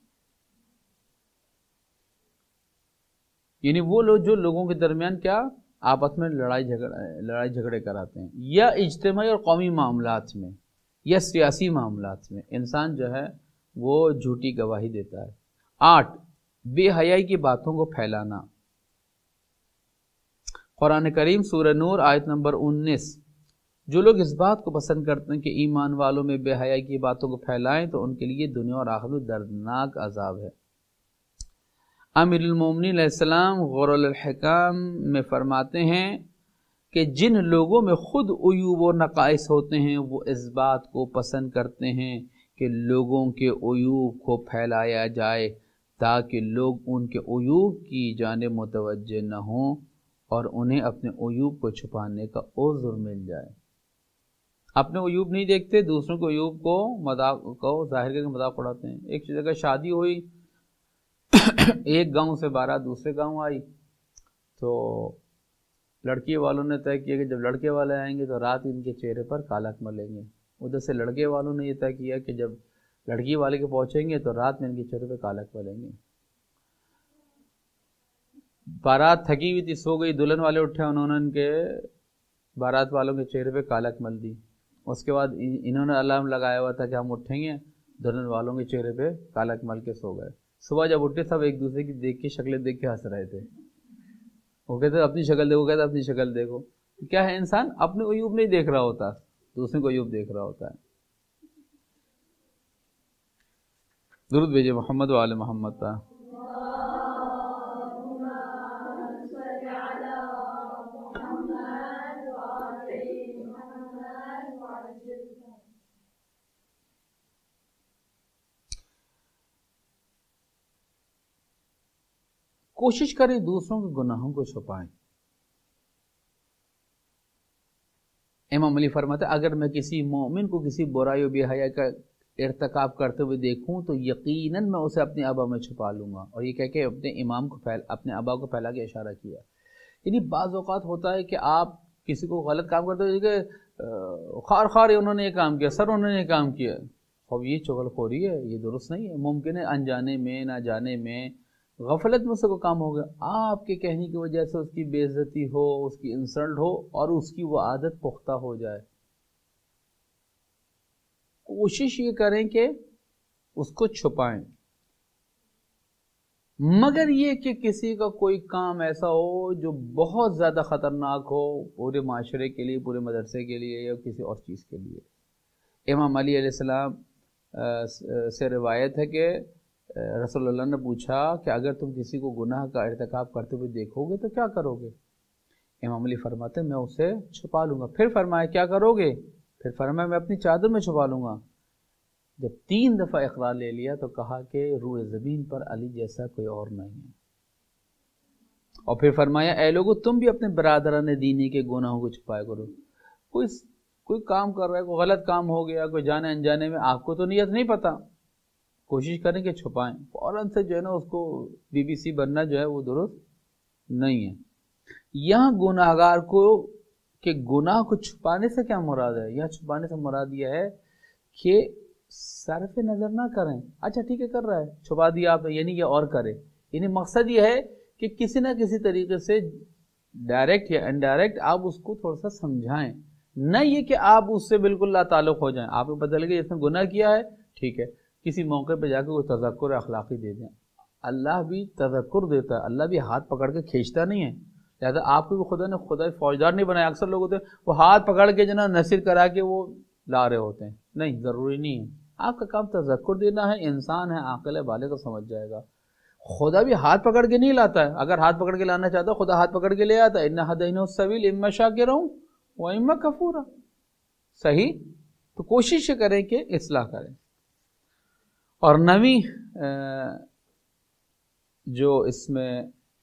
یعنی وہ لوگ جو لوگوں کے درمیان کیا آپس میں لڑائی جھگڑے کراتے ہیں، یا اجتماعی اور قومی معاملات میں یا سیاسی معاملات میں انسان جو ہے وہ جھوٹی گواہی دیتا ہے۔ 8 بے حیائی کی باتوں کو پھیلانا۔ قرآن کریم سورہ نور آیت نمبر 19، جو لوگ اس بات کو پسند کرتے ہیں کہ ایمان والوں میں بے حیائی کی باتوں کو پھیلائیں تو ان کے لیے دنیا اور آخرت میں دردناک عذاب ہے۔ امیر المومنین علیہ السلام غور الحکام میں فرماتے ہیں کہ جن لوگوں میں خود عیوب و نقائص ہوتے ہیں وہ اس بات کو پسند کرتے ہیں کہ لوگوں کے عیوب کو پھیلایا جائے تاکہ لوگ ان کے عیوب کی جانب متوجہ نہ ہوں اور انہیں اپنے عیوب کو چھپانے کا عذر مل جائے۔ اپنے عیوب نہیں دیکھتے، دوسروں کے عیوب کو ظاہر کر کے مذاق اڑاتے ہیں۔ ایک جگہ شادی ہوئی، ایک گاؤں سے بارات دوسرے گاؤں آئی، تو لڑکی والوں نے طے کیا کہ جب لڑکے والے آئیں گے تو رات ان کے چہرے پر کالک ملیں گے۔ ادھر سے لڑکے والوں نے یہ طے کیا کہ جب لڑکی والے کے پہنچیں گے تو رات میں ان کے چہرے پہ کالک ملیں گے۔ بارات تھکی ہوئی تھی، سو گئی، دلہن والے اٹھے، انہوں نے ان کے بارات والوں کے چہرے پہ کالک مل دی۔ اس کے بعد انہوں نے الارم لگایا ہوا تھا کہ ہم اٹھیں گے، دلہن والوں کے چہرے پہ کالک مل کے سو گئے۔ صبح جب اٹھے سب ایک دوسرے کی دیکھ کے شکلیں دیکھ کے ہنس رہے تھے۔ وہ کہتے اپنی شکل دیکھو، کہتے اپنی شکل دیکھو۔ کیا ہے؟ انسان اپنے عیوب نہیں دیکھ رہا ہوتا، دوسرے کو عیوب دیکھ رہا ہوتا ہے۔ درود بھیجے محمد و آل محمد پر۔ کوشش کریں دوسروں کے گناہوں کو چھپائیں۔ امام علی فرماتے ہیں اگر میں کسی مومن کو کسی برائی و بے حیائی کا ارتکاب کرتے ہوئے دیکھوں تو یقیناً میں اسے اپنے ابا میں چھپا لوں گا. اور یہ کہہ کے اپنے ابا کو پھیلا کے اشارہ کیا. یعنی بعض اوقات ہوتا ہے کہ آپ کسی کو غلط کام کرتے ہو کہ خار انہوں نے یہ کام کیا، سر انہوں نے یہ کام کیا. اب یہ چغل خوری ہے، یہ درست نہیں ہے. ممکن ہے انجانے میں نہ جانے میں غفلت میں سے کوئی کام ہو گیا، آپ کے کہنے کی وجہ سے اس کی بے عزتی ہو، اس کی انسلٹ ہو اور اس کی وہ عادت پختہ ہو جائے. کوشش یہ کریں کہ اس کو چھپائیں، مگر یہ کہ کسی کا کوئی کام ایسا ہو جو بہت زیادہ خطرناک ہو پورے معاشرے کے لیے، پورے مدرسے کے لیے یا کسی اور چیز کے لیے. امام علی علیہ السلام سے روایت ہے کہ رسول اللہ نے پوچھا کہ اگر تم کسی کو گناہ کا ارتکاب کرتے ہوئے دیکھو گے تو کیا کرو گے؟ امام علی فرماتے ہیں میں اسے چھپا لوں گا. پھر فرمایا کیا کرو گے؟ پھر فرمایا میں اپنی چادر میں چھپا لوں گا. جب 3 دفعہ اقرار لے لیا تو کہا کہ روئے زمین پر علی جیسا کوئی اور نہیں ہے. اور پھر فرمایا اے لوگو تم بھی اپنے برادران دینی کے گناہوں کو چھپایا کرو. کوئی کام کر رہا ہے، کوئی غلط کام ہو گیا، کوئی جانے انجانے میں، آپ کو تو نیت نہیں پتا، کوشش کریں کہ چھپائیں. فوراً سے جو ہے نا اس کو BBC بننا جو ہے وہ درست نہیں ہے. یہاں گناہگار کو کہ گناہ کو چھپانے سے کیا مراد ہے؟ یہاں چھپانے سے مراد یہ ہے کہ صرف نظر نہ کریں. اچھا ٹھیک ہے کر رہا ہے، چھپا دیا آپ نے، یعنی یہ اور کرے. یعنی مقصد یہ ہے کہ کسی نہ کسی طریقے سے ڈائریکٹ یا انڈائریکٹ آپ اس کو تھوڑا سا سمجھائیں، نہ یہ کہ آپ اس سے بالکل لا تعلق ہو جائیں. آپ کو پتہ لگے اس نے گناہ کیا ہے، ٹھیک ہے، کسی موقع پہ جا کے کوئی تذکر اخلاقی دے دیں. اللہ بھی تذکر دیتا ہے، اللہ بھی ہاتھ پکڑ کے کھینچتا نہیں ہے. لہٰذا آپ کو بھی خدا نے فوجدار نہیں بنایا. اکثر لوگ ہوتے ہیں وہ ہاتھ پکڑ کے جو نا نصر کرا کے وہ لا رہے ہوتے ہیں. نہیں، ضروری نہیں ہے. آپ کا کام تذکر دینا ہے. انسان ہے، عاقل ہے، بالغ، کو سمجھ جائے گا. خدا بھی ہاتھ پکڑ کے نہیں لاتا ہے. اگر ہاتھ پکڑ کے لانا چاہتا خدا ہاتھ پکڑ کے لے آتا. اِنَّا هَدَيْنَاهُ السَّبِيلَ إِمَّا شَاكِرًا وَإِمَّا كَفُورًا. صحیح. تو کوشش کریں کہ اصلاح کریں. اور نویں جو اس میں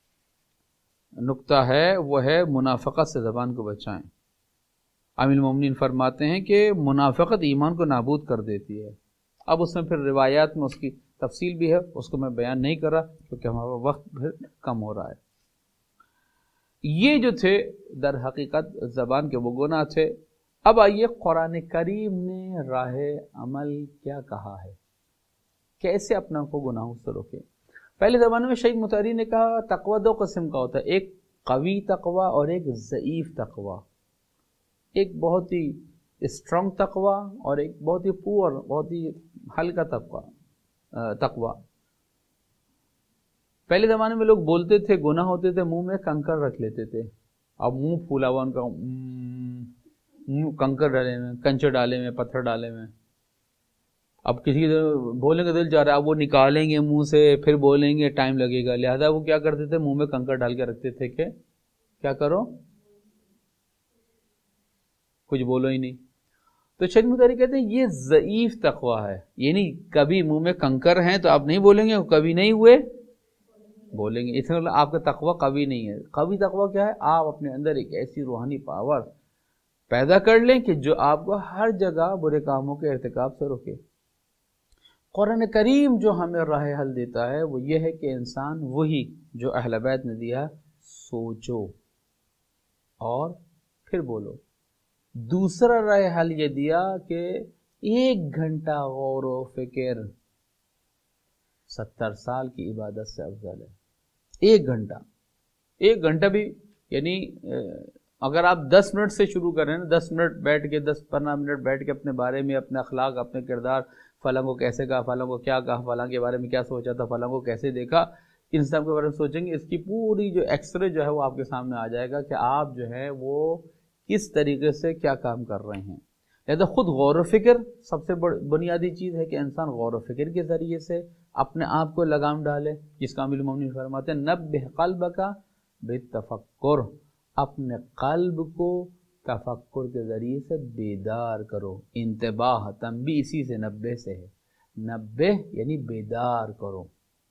نقطہ ہے وہ ہے منافقت سے زبان کو بچائیں. امیر المومنین فرماتے ہیں کہ منافقت ایمان کو نابود کر دیتی ہے. اب اس میں پھر روایات میں اس کی تفصیل بھی ہے، اس کو میں بیان نہیں کر رہا کیونکہ ہمارا وقت پھر کم ہو رہا ہے. یہ جو تھے در حقیقت زبان کے وہ گناہ تھے. اب آئیے قرآن کریم نے راہ عمل کیا کہا ہے، کیسے اپنا کو گناہوں سے روکے. پہلے زمانے میں شیخ مطہری نے کہا تقوی 2 قسم کا ہوتا ہے، ایک قوی تقوی اور ایک ضعیف تقوی. ایک بہت ہی اسٹرانگ تقوی اور ایک بہت ہی پور، بہت ہی ہلکا تقوی. پہلے زمانے میں لوگ بولتے تھے، گناہ ہوتے تھے، منہ میں کنکر رکھ لیتے تھے. اب منہ پھولا ہوا ان کا، کنکر ڈالے میں، کنچر ڈالے میں، پتھر ڈالے میں. اب کسی بولنے کا دل چاہ رہا ہے، اب وہ نکالیں گے منہ سے، پھر بولیں گے، ٹائم لگے گا. لہذا وہ کیا کرتے تھے، منہ میں کنکر ڈال کے رکھتے تھے کہ کیا کرو، کچھ بولو ہی نہیں. تو شیخ مطہری کہتے ہیں یہ ضعیف تقوی ہے. یعنی کبھی منہ میں کنکر ہیں تو آپ نہیں بولیں گے، کبھی نہیں ہوئے بولیں گے. اس لیے آپ کا تقوی قوی نہیں ہے. قوی تقوی کیا ہے؟ آپ اپنے اندر ایک ایسی روحانی پاور پیدا کر لیں کہ جو آپ کو ہر جگہ برے کاموں کے ارتکاب سے روکے. قرآن کریم جو ہمیں راہ حل دیتا ہے وہ یہ ہے کہ انسان وہی جو اہل بیت نے دیا، سوچو اور پھر بولو. دوسرا راہ حل یہ دیا کہ 1 گھنٹہ غور و فکر 70 سال کی عبادت سے افضل ہے. 1 گھنٹہ بھی، یعنی اگر آپ 10 منٹ سے شروع کریں نا، 10 منٹ بیٹھ کے، 10-15 منٹ بیٹھ کے اپنے بارے میں، اپنے اخلاق، اپنے کردار، فلاں کو کیسے کہا، فلاں کو کیا کہا، فلاں کے بارے میں کیا سوچا تھا، فلاں کو کیسے دیکھا، ان سب کے بارے میں سوچیں گے، اس کی پوری جو ایکس رے جو ہے وہ آپ کے سامنے آ جائے گا کہ آپ جو ہے وہ کس طریقے سے کیا کام کر رہے ہیں. لہذا خود غور و فکر سب سے بنیادی چیز ہے کہ انسان غور و فکر کے ذریعے سے اپنے آپ کو لگام ڈالے، جس کا امیر المومنین فرماتے ہیں نبہ قلبک بالتفکر، اپنے قلب کو تفکر کے ذریعے سے بیدار کرو. انتباہ، تنبیہ اسی سے نبہ سے ہے. نبہ یعنی بیدار کرو.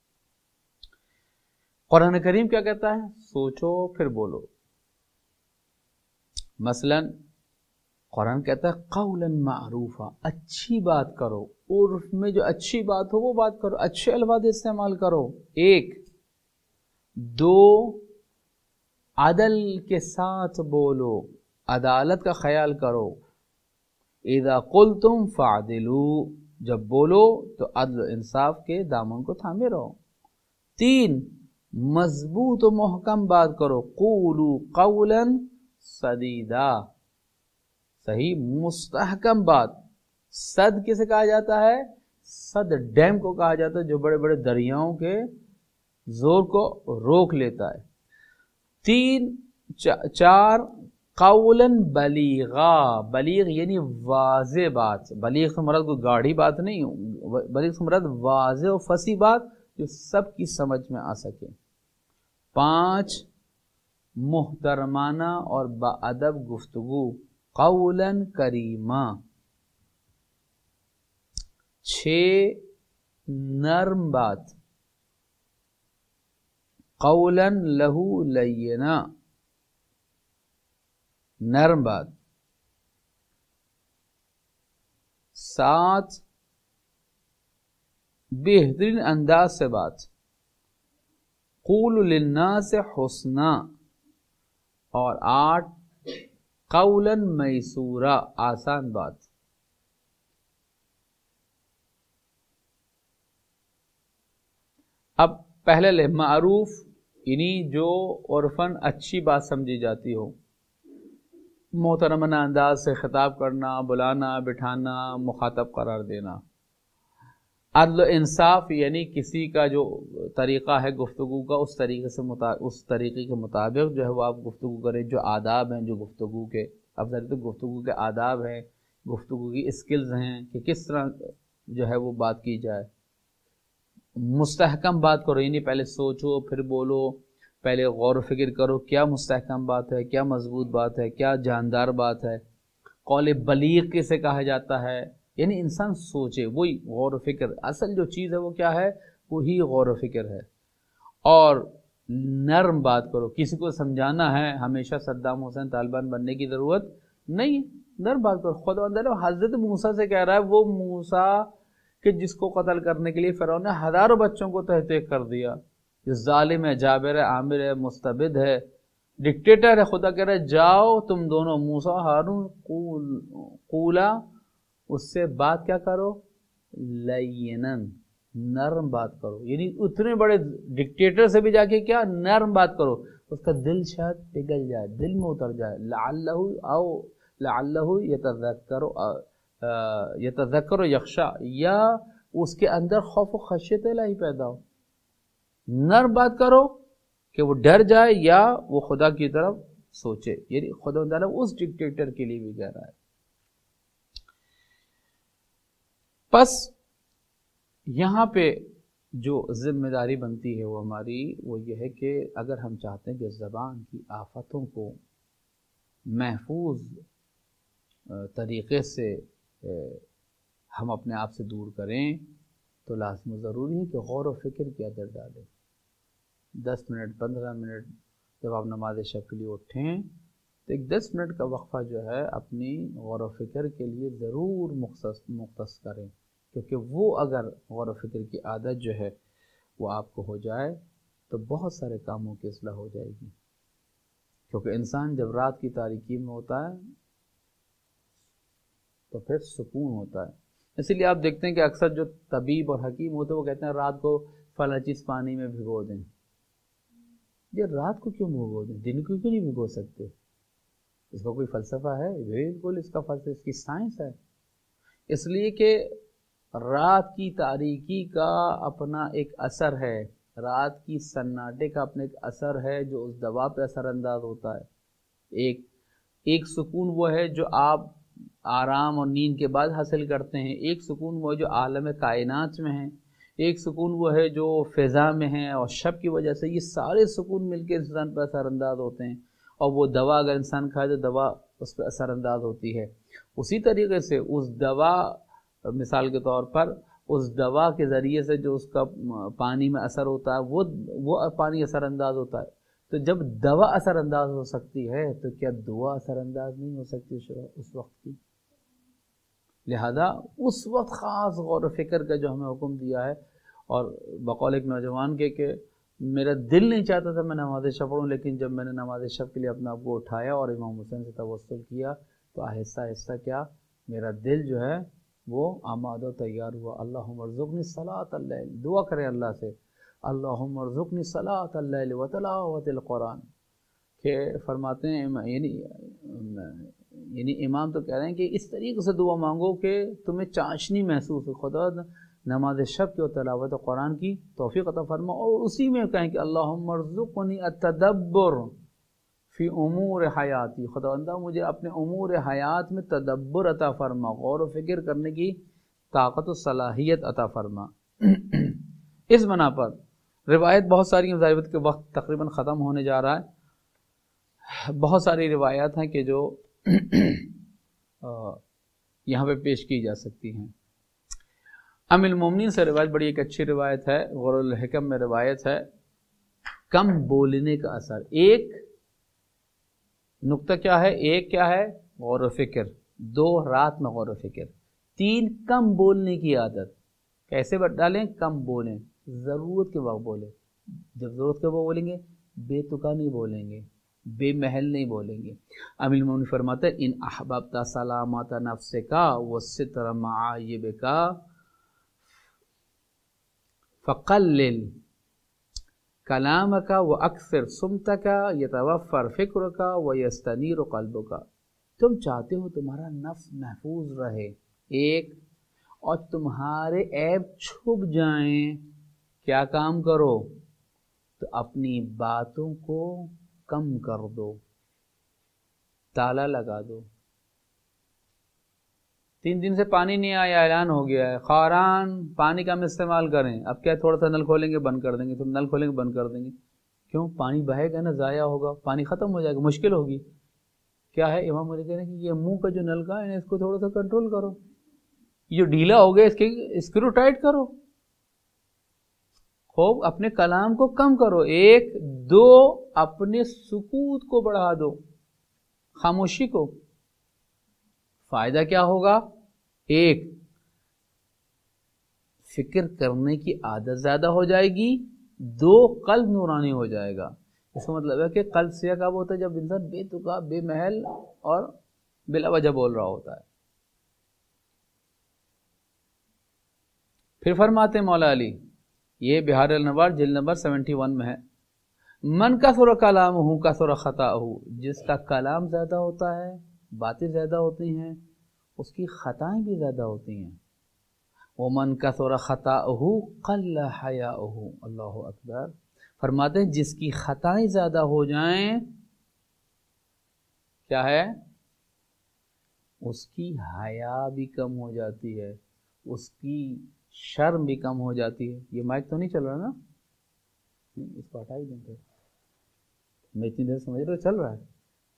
قرآن کریم کیا کہتا ہے؟ سوچو پھر بولو. مثلا قرآن کہتا ہے قولا معروفا، اچھی بات کرو، عرف میں جو اچھی بات ہو وہ بات کرو، اچھے الفاظ استعمال کرو۔ ایک، دو، عدل کے ساتھ بولو، عدالت کا خیال کرو۔ اذا قلتم فعدلوا، جب بولو تو عدل و انصاف کے دامن کو تھامے رہو۔ تین، مضبوط و محکم بات کرو، قولوا قولا سدیدا، صحیح مستحکم بات۔ صد کسے کہا جاتا ہے؟ صد ڈیم کو کہا جاتا ہے جو بڑے بڑے دریاؤں کے زور کو روک لیتا ہے۔ تین، چار، قولا بلیغا، بلیغ یعنی واضح بات، بلیغ سے مراد کوئی گاڑھی بات نہیں، بلیغ سے مراد واضح و فصیح بات جو سب کی سمجھ میں آ سکے۔ پانچ، محترمانہ اور باادب گفتگو، قولا کریما۔ چھ، نرم بات، قولا لہو لینا، نرم بات۔ سات، بہترین انداز سے بات، قولوا للناس حسنا۔ اور آٹھ، قولا میسورا، آسان بات۔ اب پہلے لے معروف یعنی جو عرفاً اچھی بات سمجھی جاتی ہو، محترمانہ انداز سے خطاب کرنا، بلانا، بٹھانا، مخاطب قرار دینا۔ عدل و انصاف یعنی کسی کا جو طریقہ ہے گفتگو کا اس طریقے کے مطابق جو ہے وہ آپ گفتگو کریں، جو آداب ہیں جو گفتگو کے، اب ذرا تو گفتگو کے آداب ہیں، گفتگو کی اسکلز ہیں کہ کس طرح جو ہے وہ بات کی جائے۔ مستحکم بات کرو یعنی پہلے سوچو پھر بولو، پہلے غور و فکر کرو کیا مستحکم بات ہے، کیا مضبوط بات ہے، کیا جاندار بات ہے۔ قول بلیغ کسے کہا جاتا ہے؟ یعنی انسان سوچے، وہی غور و فکر، اصل جو چیز ہے وہ کیا ہے؟ وہی غور و فکر ہے۔ اور نرم بات کرو، کسی کو سمجھانا ہے، ہمیشہ صدام حسین طالبان بننے کی ضرورت نہیں، نرم بات کرو۔ خدا حضرت موسیٰ سے کہہ رہا ہے، وہ موسیٰ کہ جس کو قتل کرنے کے لیے فرعون نے ہزاروں بچوں کو تحقیق کر دیا، جو ظالم ہے، جابر ہے، عامر ہے، مستبد ہے، ڈکٹیٹر ہے۔ خدا کہہ رہا ہے جاؤ تم دونوں موسیٰ ہارون قولا، اس سے بات کیا کرو؟ لینن، نرم بات کرو، یعنی اتنے بڑے ڈکٹیٹر سے بھی جا کے کیا نرم بات کرو، اس کا دل شاید پگھل جائے، دل میں اتر جائے، لعلہ یتذکر یخشا، یا اس کے اندر خوف و خشیت الہی پیدا ہو۔ نرم بات کرو کہ وہ ڈر جائے یا وہ خدا کی طرف سوچے، یعنی خدا تعالیٰ اس ڈکٹیٹر کے لیے بھی کہہ رہا ہے۔ پس یہاں پہ جو ذمہ داری بنتی ہے وہ ہماری وہ یہ ہے کہ اگر ہم چاہتے ہیں کہ زبان کی آفتوں کو محفوظ طریقے سے ہم اپنے آپ سے دور کریں تو لازم و ضروری ہے کہ غور و فکر کی عادت ڈالیں۔ 10 منٹ 15 منٹ جب آپ نماز شب کے لیے اٹھیں تو ایک 10 منٹ کا وقفہ جو ہے اپنی غور و فکر کے لیے ضرور مختص کریں، کیونکہ وہ اگر غور و فکر کی عادت جو ہے وہ آپ کو ہو جائے تو بہت سارے کاموں کی اصلاح ہو جائے گی۔ کیونکہ انسان جب رات کی تاریکی میں ہوتا ہے تو پھر سکون ہوتا ہے۔ اسی لیے آپ دیکھتے ہیں کہ اکثر جو طبیب اور حکیم ہوتے ہیں وہ کہتے ہیں رات کو فلاں چیز پانی میں بھگو دیں۔ یہ رات کو کیوں بھگو دیں؟ دن کو کیوں نہیں بھگو سکتے؟ اس کا کوئی فلسفہ ہے؟ بالکل اس کا فلسفہ، اس کی سائنس ہے۔ اس لیے کہ رات کی تاریکی کا اپنا ایک اثر ہے، رات کی سناٹے کا اپنا ایک اثر ہے جو اس دوا پہ اثر انداز ہوتا ہے۔ ایک سکون وہ ہے جو آپ آرام اور نیند کے بعد حاصل کرتے ہیں، ایک سکون وہ ہے جو عالم کائنات میں ہے، ایک سکون وہ ہے جو فضا میں ہے، اور شب کی وجہ سے یہ سارے سکون مل کے انسان پر اثر انداز ہوتے ہیں، اور وہ دوا اگر انسان کھائے تو دوا اس پہ اثر انداز ہوتی ہے۔ اسی طریقے سے اس دوا، مثال کے طور پر اس دوا کے ذریعے سے جو اس کا پانی میں اثر ہوتا ہے وہ پانی اثر انداز ہوتا ہے۔ تو جب دوا اثر انداز ہو سکتی ہے تو کیا دعا اثر انداز نہیں ہو سکتی اس وقت کی؟ لہذا اس وقت خاص غور و فکر کا جو ہمیں حکم دیا ہے. اور بقول ایک نوجوان کے کہ میرا دل نہیں چاہتا تھا میں نماز شب پڑھوں، لیکن جب میں نے نماز شب کے لیے اپنے آپ کو اٹھایا اور امام حسین سے توسل کیا تو آہستہ آہستہ کیا میرا دل جو ہے وہ آمادہ و تیار ہوا. اللہم ارزقنی صلاۃ اللیل، دعا کریں اللہ سے، اللہم ارزقنی صلاۃ اللیل و تلاوت القرآن. کہ فرماتے ہیں یعنی امام تو کہہ رہے ہیں کہ اس طریقے سے دعا مانگو کہ تمہیں چاشنی محسوس ہو، خدا نماز شب کی اور تلاوت قرآن کی توفیق عطا فرما، اور اسی میں کہیں کہ اللہم ارزقنی التدبر فی امور حیاتی، خداوندہ مجھے اپنے امور حیات میں تدبر عطا فرما، غور و فکر کرنے کی طاقت و صلاحیت عطا فرما. اس بنا پر روایت بہت ساری ہیں، ظاہر کے وقت تقریباً ختم ہونے جا رہا ہے. بہت ساری روایات ہیں کہ جو یہاں پہ پیش کی جا سکتی ہیں. ام المومنین سے روایت بڑی ایک اچھی روایت ہے، غور الحکم میں روایت ہے. کم بولنے کا اثر، ایک نقطہ کیا ہے، ایک کیا ہے غور و فکر، دو رات میں غور و فکر، تین کم بولنے کی عادت. کیسے ڈالیں؟ کم بولیں، ضرورت کے وقت بولیں. جب ضرورت کے وقت بولیں گے بے تکا نہیں بولیں گے، بے محل نہیں بولیں گے. امیر المومنین فرماتا ہے ان احببت سلامت نفسک وستر معایبک فقلل کلامک واکثر صمتک یتوفر فکرک ویستنیر قلبک. تم چاہتے ہو تمہارا نفس محفوظ رہے ایک، اور تمہارے عیب چھپ جائیں، کیا کام کرو؟ تو اپنی باتوں کو کم کر دو، تالا لگا دو. 3 دن سے پانی نہیں آیا، اعلان ہو گیا ہے خاران پانی کم استعمال کریں. اب کیا تھوڑا سا نل کھولیں گے بند کر دیں گے، تو نل کھولیں گے بند کر دیں گے. کیوں؟ پانی بہے گا نا، ضائع ہوگا، پانی ختم ہو جائے گا، مشکل ہوگی. کیا ہے امام علی کہہ رہے ہیں کہ یہ منہ کا جو نلکا ہے اس کو تھوڑا سا کنٹرول کرو، یہ جو ڈھیلا ہو گیا اس کے اسکرو ٹائٹ کرو. خوب اپنے کلام کو کم کرو. ایک، دو، اپنے سکوت کو بڑھا دو، خاموشی کو. فائدہ کیا ہوگا؟ ایک، فکر کرنے کی عادت زیادہ ہو جائے گی. دو، قلب نورانی ہو جائے گا. اس کا مطلب ہے کہ قلب سیاہ کب ہوتا ہے؟ جب انسان بے تکا، بے محل اور بلا وجہ بول رہا ہوتا ہے. پھر فرماتے ہیں مولا علی، یہ بہار النوار جلد نمبر 71 میں ہے، من کثر کلامہ کثر خطاہ، جس کا کلام زیادہ ہوتا ہے، باتیں زیادہ ہوتی ہیں، اس کی خطائیں بھی زیادہ ہوتی ہیں. ومن کثر خطاہ قل حیاؤہ. اللہ اکبر. فرماتے ہیں جس کی خطائیں زیادہ ہو جائیں کیا ہے؟ اس کی حیا بھی کم ہو جاتی ہے، اس کی شرم بھی کم ہو جاتی ہے. یہ مائک تو نہیں چل رہا نا؟ اس کو ہٹا ہی دیں گے، میں اتنی دیر سمجھ رہا چل رہا ہے.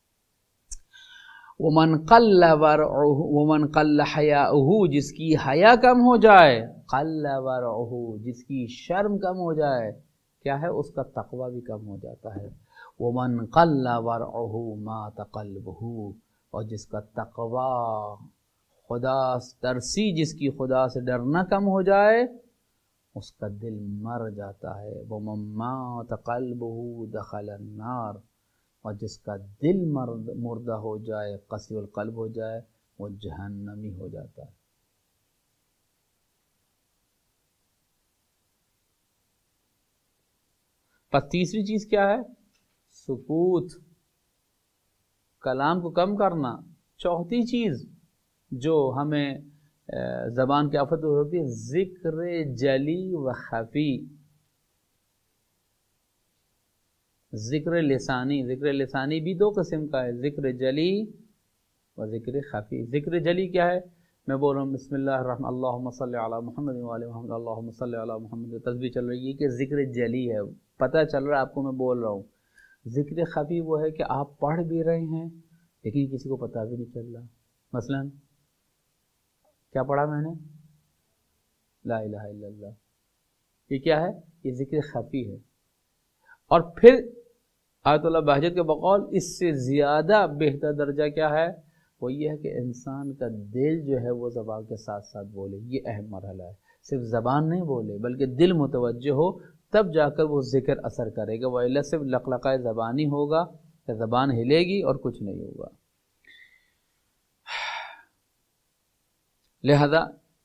ومن قل ورعہ، ومن قل حیاؤہ، جس کی حیا کم ہو جائے، قل ورعہ، جس کی شرم کم ہو جائے، کیا ہے؟ اس کا تقوی بھی کم ہو جاتا ہے. ومن قل ورعہ مات قلبہ، اور جس کا تقوی، خدا ترسی، جس کی خدا سے ڈرنا کم ہو جائے، اس کا دل مر جاتا ہے. ومن مات قلبہ دخل النار، اور جس کا دل مردہ ہو جائے، قسی القلب ہو جائے، وہ جہنمی ہو جاتا ہے. پس تیسری چیز کیا ہے؟ سکوت، کلام کو کم کرنا. چوتھی چیز جو ہمیں زبان کی آفت ہوتی ہے، ذکر جلی و خفی. ذکر لسانی، ذکر لسانی بھی 2 قسم کا ہے، ذکر جلی و ذکر خفی. ذکر جلی کیا ہے؟ میں بول رہا ہوں بسم اللہ الرحمن اللہم صلی علی محمد وعلی محمد اللہم صلی علی محمد، تسبیح چل رہی ہے کہ ذکر جلی ہے، پتہ چل رہا ہے آپ کو میں بول رہا ہوں. ذکر خفی وہ ہے کہ آپ پڑھ بھی رہے ہیں لیکن کسی کو پتہ بھی نہیں چل رہا. مثلا کیا پڑھا میں نے؟ لا الہ الا اللہ. یہ کیا ہے؟ یہ ذکر خفی ہے. اور پھر آیت اللہ بہجت کے بقول اس سے زیادہ بہتر درجہ کیا ہے؟ وہ یہ ہے کہ انسان کا دل جو ہے وہ زبان کے ساتھ ساتھ بولے. یہ اہم مرحلہ ہے. صرف زبان نہیں بولے بلکہ دل متوجہ ہو، تب جا کر وہ ذکر اثر کرے گا. وَإِلَّا صرف لقلقہ زبانی ہوگا کہ زبان ہلے گی اور کچھ نہیں ہوگا. لہذا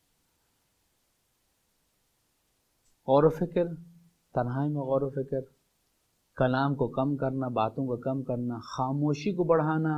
غور و فکر، تنہائی میں غور و فکر، کلام کو کم کرنا، باتوں کو کم کرنا، خاموشی کو بڑھانا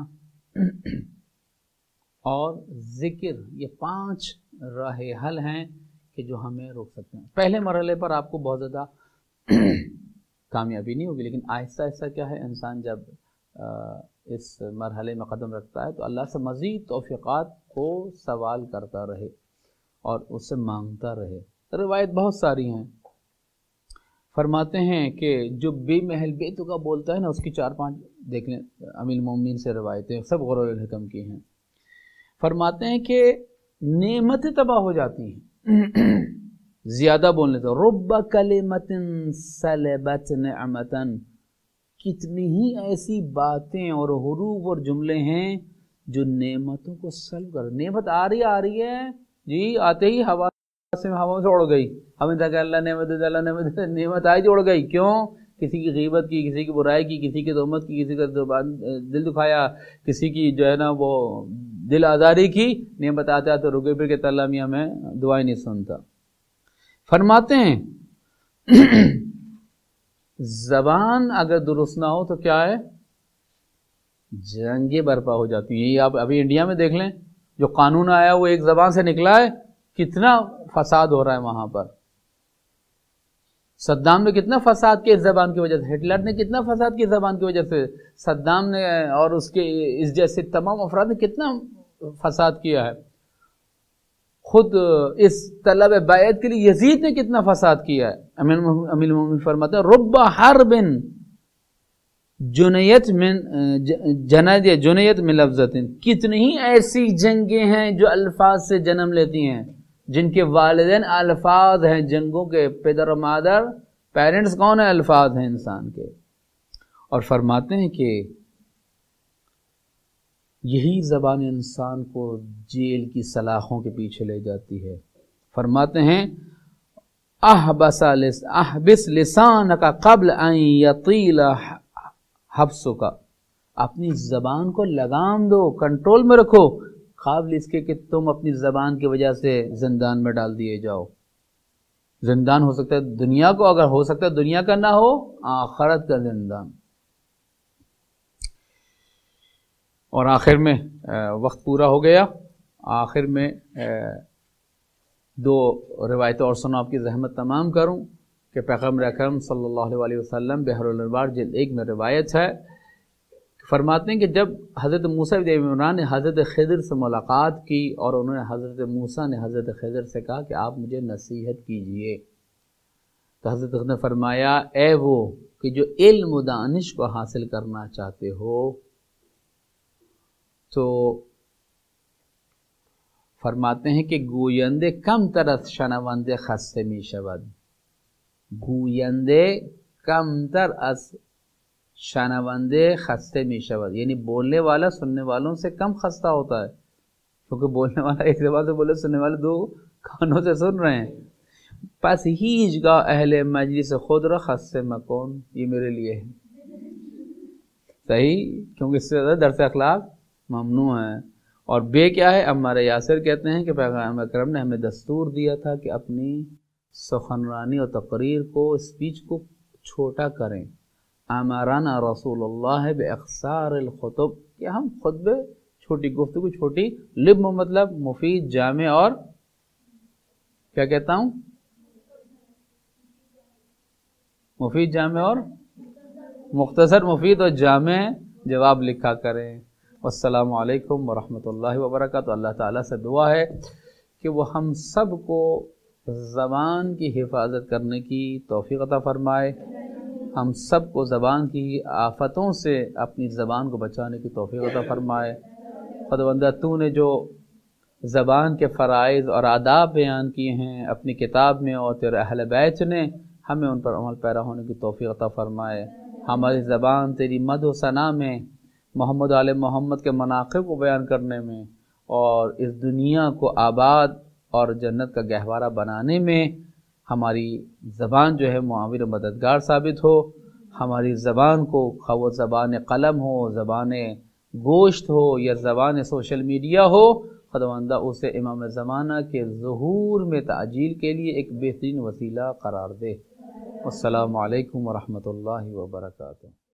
اور ذکر، یہ 5 راہ حل ہیں کہ جو ہمیں روک سکتے ہیں. پہلے مرحلے پر آپ کو بہت زیادہ کامیابی نہیں ہوگی، لیکن آہستہ آہستہ کیا ہے، انسان جب اس مرحلے میں قدم رکھتا ہے تو اللہ سے مزید توفیقات کو سوال کرتا رہے اور اس سے مانگتا رہے. روایت بہت ساری ہیں. فرماتے ہیں کہ جو بے محل بے تکا بولتا ہے نا، اس کی 4-5 دیکھ لیں امیر المومنین سے روایتیں، سب غور الحکم کی ہیں. فرماتے ہیں کہ نعمتیں تباہ ہو جاتی ہیں زیادہ بولنے سے. رب کلمت سلبت نعمتا، کتنی ہی ایسی باتیں اور حروف اور جملے ہیں جو نعمتوں کو سلب کر. نعمت آ رہی ہے جی، آتے ہی ہوا سے اڑ گئی. ہمیں تک اللہ نعمت آئی تو اڑ گئی. کیوں؟ کسی کی غیبت کی، کسی کی برائی کی، کسی کی تہمت کی، کسی کا دل دکھایا، کسی کی جو ہے نا وہ دل آزاری کی. نعمت آتے آتے رکے پھر کہ اللہ میاں میں دعائیں نہیں سنتا. فرماتے ہیں زبان اگر درست نہ ہو تو کیا ہے؟ جنگیں برپا ہو جاتی ہیں. یہی آپ ابھی انڈیا میں دیکھ لیں، جو قانون آیا وہ ایک زبان سے نکلا ہے، کتنا فساد ہو رہا ہے وہاں پر. صدام نے کتنا فساد کیا اس زبان کی وجہ سے، ہٹلر نے کتنا فساد کیا زبان کی وجہ سے، صدام نے اور اس کے اس جیسے تمام افراد نے کتنا فساد کیا ہے. خود اس طلب بیعت کے لیے یزید نے کتنا فساد کیا ہے. امیر المومنین فرماتے ہیں رب حرب جنیت من لفظت، کتنی ہی ایسی جنگیں ہیں جو الفاظ سے جنم لیتی ہیں، جن کے والدین الفاظ ہیں. جنگوں کے پدر و مادر، پیرنٹس کون ہیں؟ الفاظ ہیں انسان کے. اور فرماتے ہیں کہ یہی زبان انسان کو جیل کی سلاخوں کے پیچھے لے جاتی ہے. فرماتے ہیں احبس لسانک قبل ان یطیل حبسک، اپنی زبان کو لگام دو، کنٹرول میں رکھو، قابل اس کے کہ تم اپنی زبان کی وجہ سے زندان میں ڈال دیے جاؤ. زندان ہو سکتا ہے دنیا کو، اگر ہو سکتا ہے دنیا کا نہ ہو، آخرت کا زندان. اور آخر میں وقت پورا ہو گیا، آخر میں 2 روایتیں اور سنو، آپ کی زحمت تمام کروں کہ پیغمبر اکرم صلی اللہ علیہ وسلم بحر الانوار جلد 1 میں روایت ہے، فرماتے ہیں کہ جب حضرت موسیٰ بن عمران نے حضرت خضر سے ملاقات کی اور انہوں نے حضرت موسیٰ نے حضرت خضر سے کہا کہ آپ مجھے نصیحت کیجئے، تو حضرت خضر نے فرمایا اے وہ کہ جو علم و دانش کو حاصل کرنا چاہتے ہو تو فرماتے ہیں کہ گویندے کم تر از شنونده خسته می شود. گوینده کم تر از شنونده خسته می شود، یعنی بولنے والا سننے والوں سے کم خستہ ہوتا ہے، کیونکہ بولنے والا ایک زبان سے بولے، سننے والے 2 کانوں سے سن رہے ہیں. پس هیچگاه اہل مجلس خود را خسته مکن، یہ میرے لیے ہے صحیح، کیونکہ اس سے زیادہ درس اخلاق ممنوع ہے. اور بے کیا ہے؟ عمار یاسر کہتے ہیں کہ پیغمبر اکرم نے ہمیں دستور دیا تھا کہ اپنی سخنرانی اور تقریر کو، اسپیچ کو چھوٹا کریں. امرنا رسول اللہ باختصار الخطب، کہ ہم خطبے، چھوٹی گفتگو، چھوٹی لب مطلب مفید، جامع اور کیا کہتا ہوں، مفید، جامع اور مختصر، مفید اور جامع جواب لکھا کریں. والسلام علیکم ورحمۃ اللہ وبرکاتہ. اللہ تعالیٰ سے دعا ہے کہ وہ ہم سب کو زبان کی حفاظت کرنے کی توفیق عطا فرمائے، ہم سب کو زبان کی آفتوں سے اپنی زبان کو بچانے کی توفیق عطا فرمائے. خداوندہ تو نے جو زبان کے فرائض اور آداب بیان کیے ہیں اپنی کتاب میں، اور تیرے اہل بیت نے، ہمیں ان پر عمل پیرا ہونے کی توفیق عطا فرمائے. ہماری زبان تیری مدح و ثنا میں، محمد آل محمد کے مناقب کو بیان کرنے میں، اور اس دنیا کو آباد اور جنت کا گہوارہ بنانے میں ہماری زبان جو ہے معاون و مددگار ثابت ہو۔ ہماری زبان کو، خواہ وہ زبان قلم ہو، زبان گوشت ہو یا زبان سوشل میڈیا ہو، خداوندہ اسے امام زمانہ کے ظہور میں تعجیل کے لیے ایک بہترین وسیلہ قرار دے۔ السلام علیکم ورحمۃ اللہ وبرکاتہ۔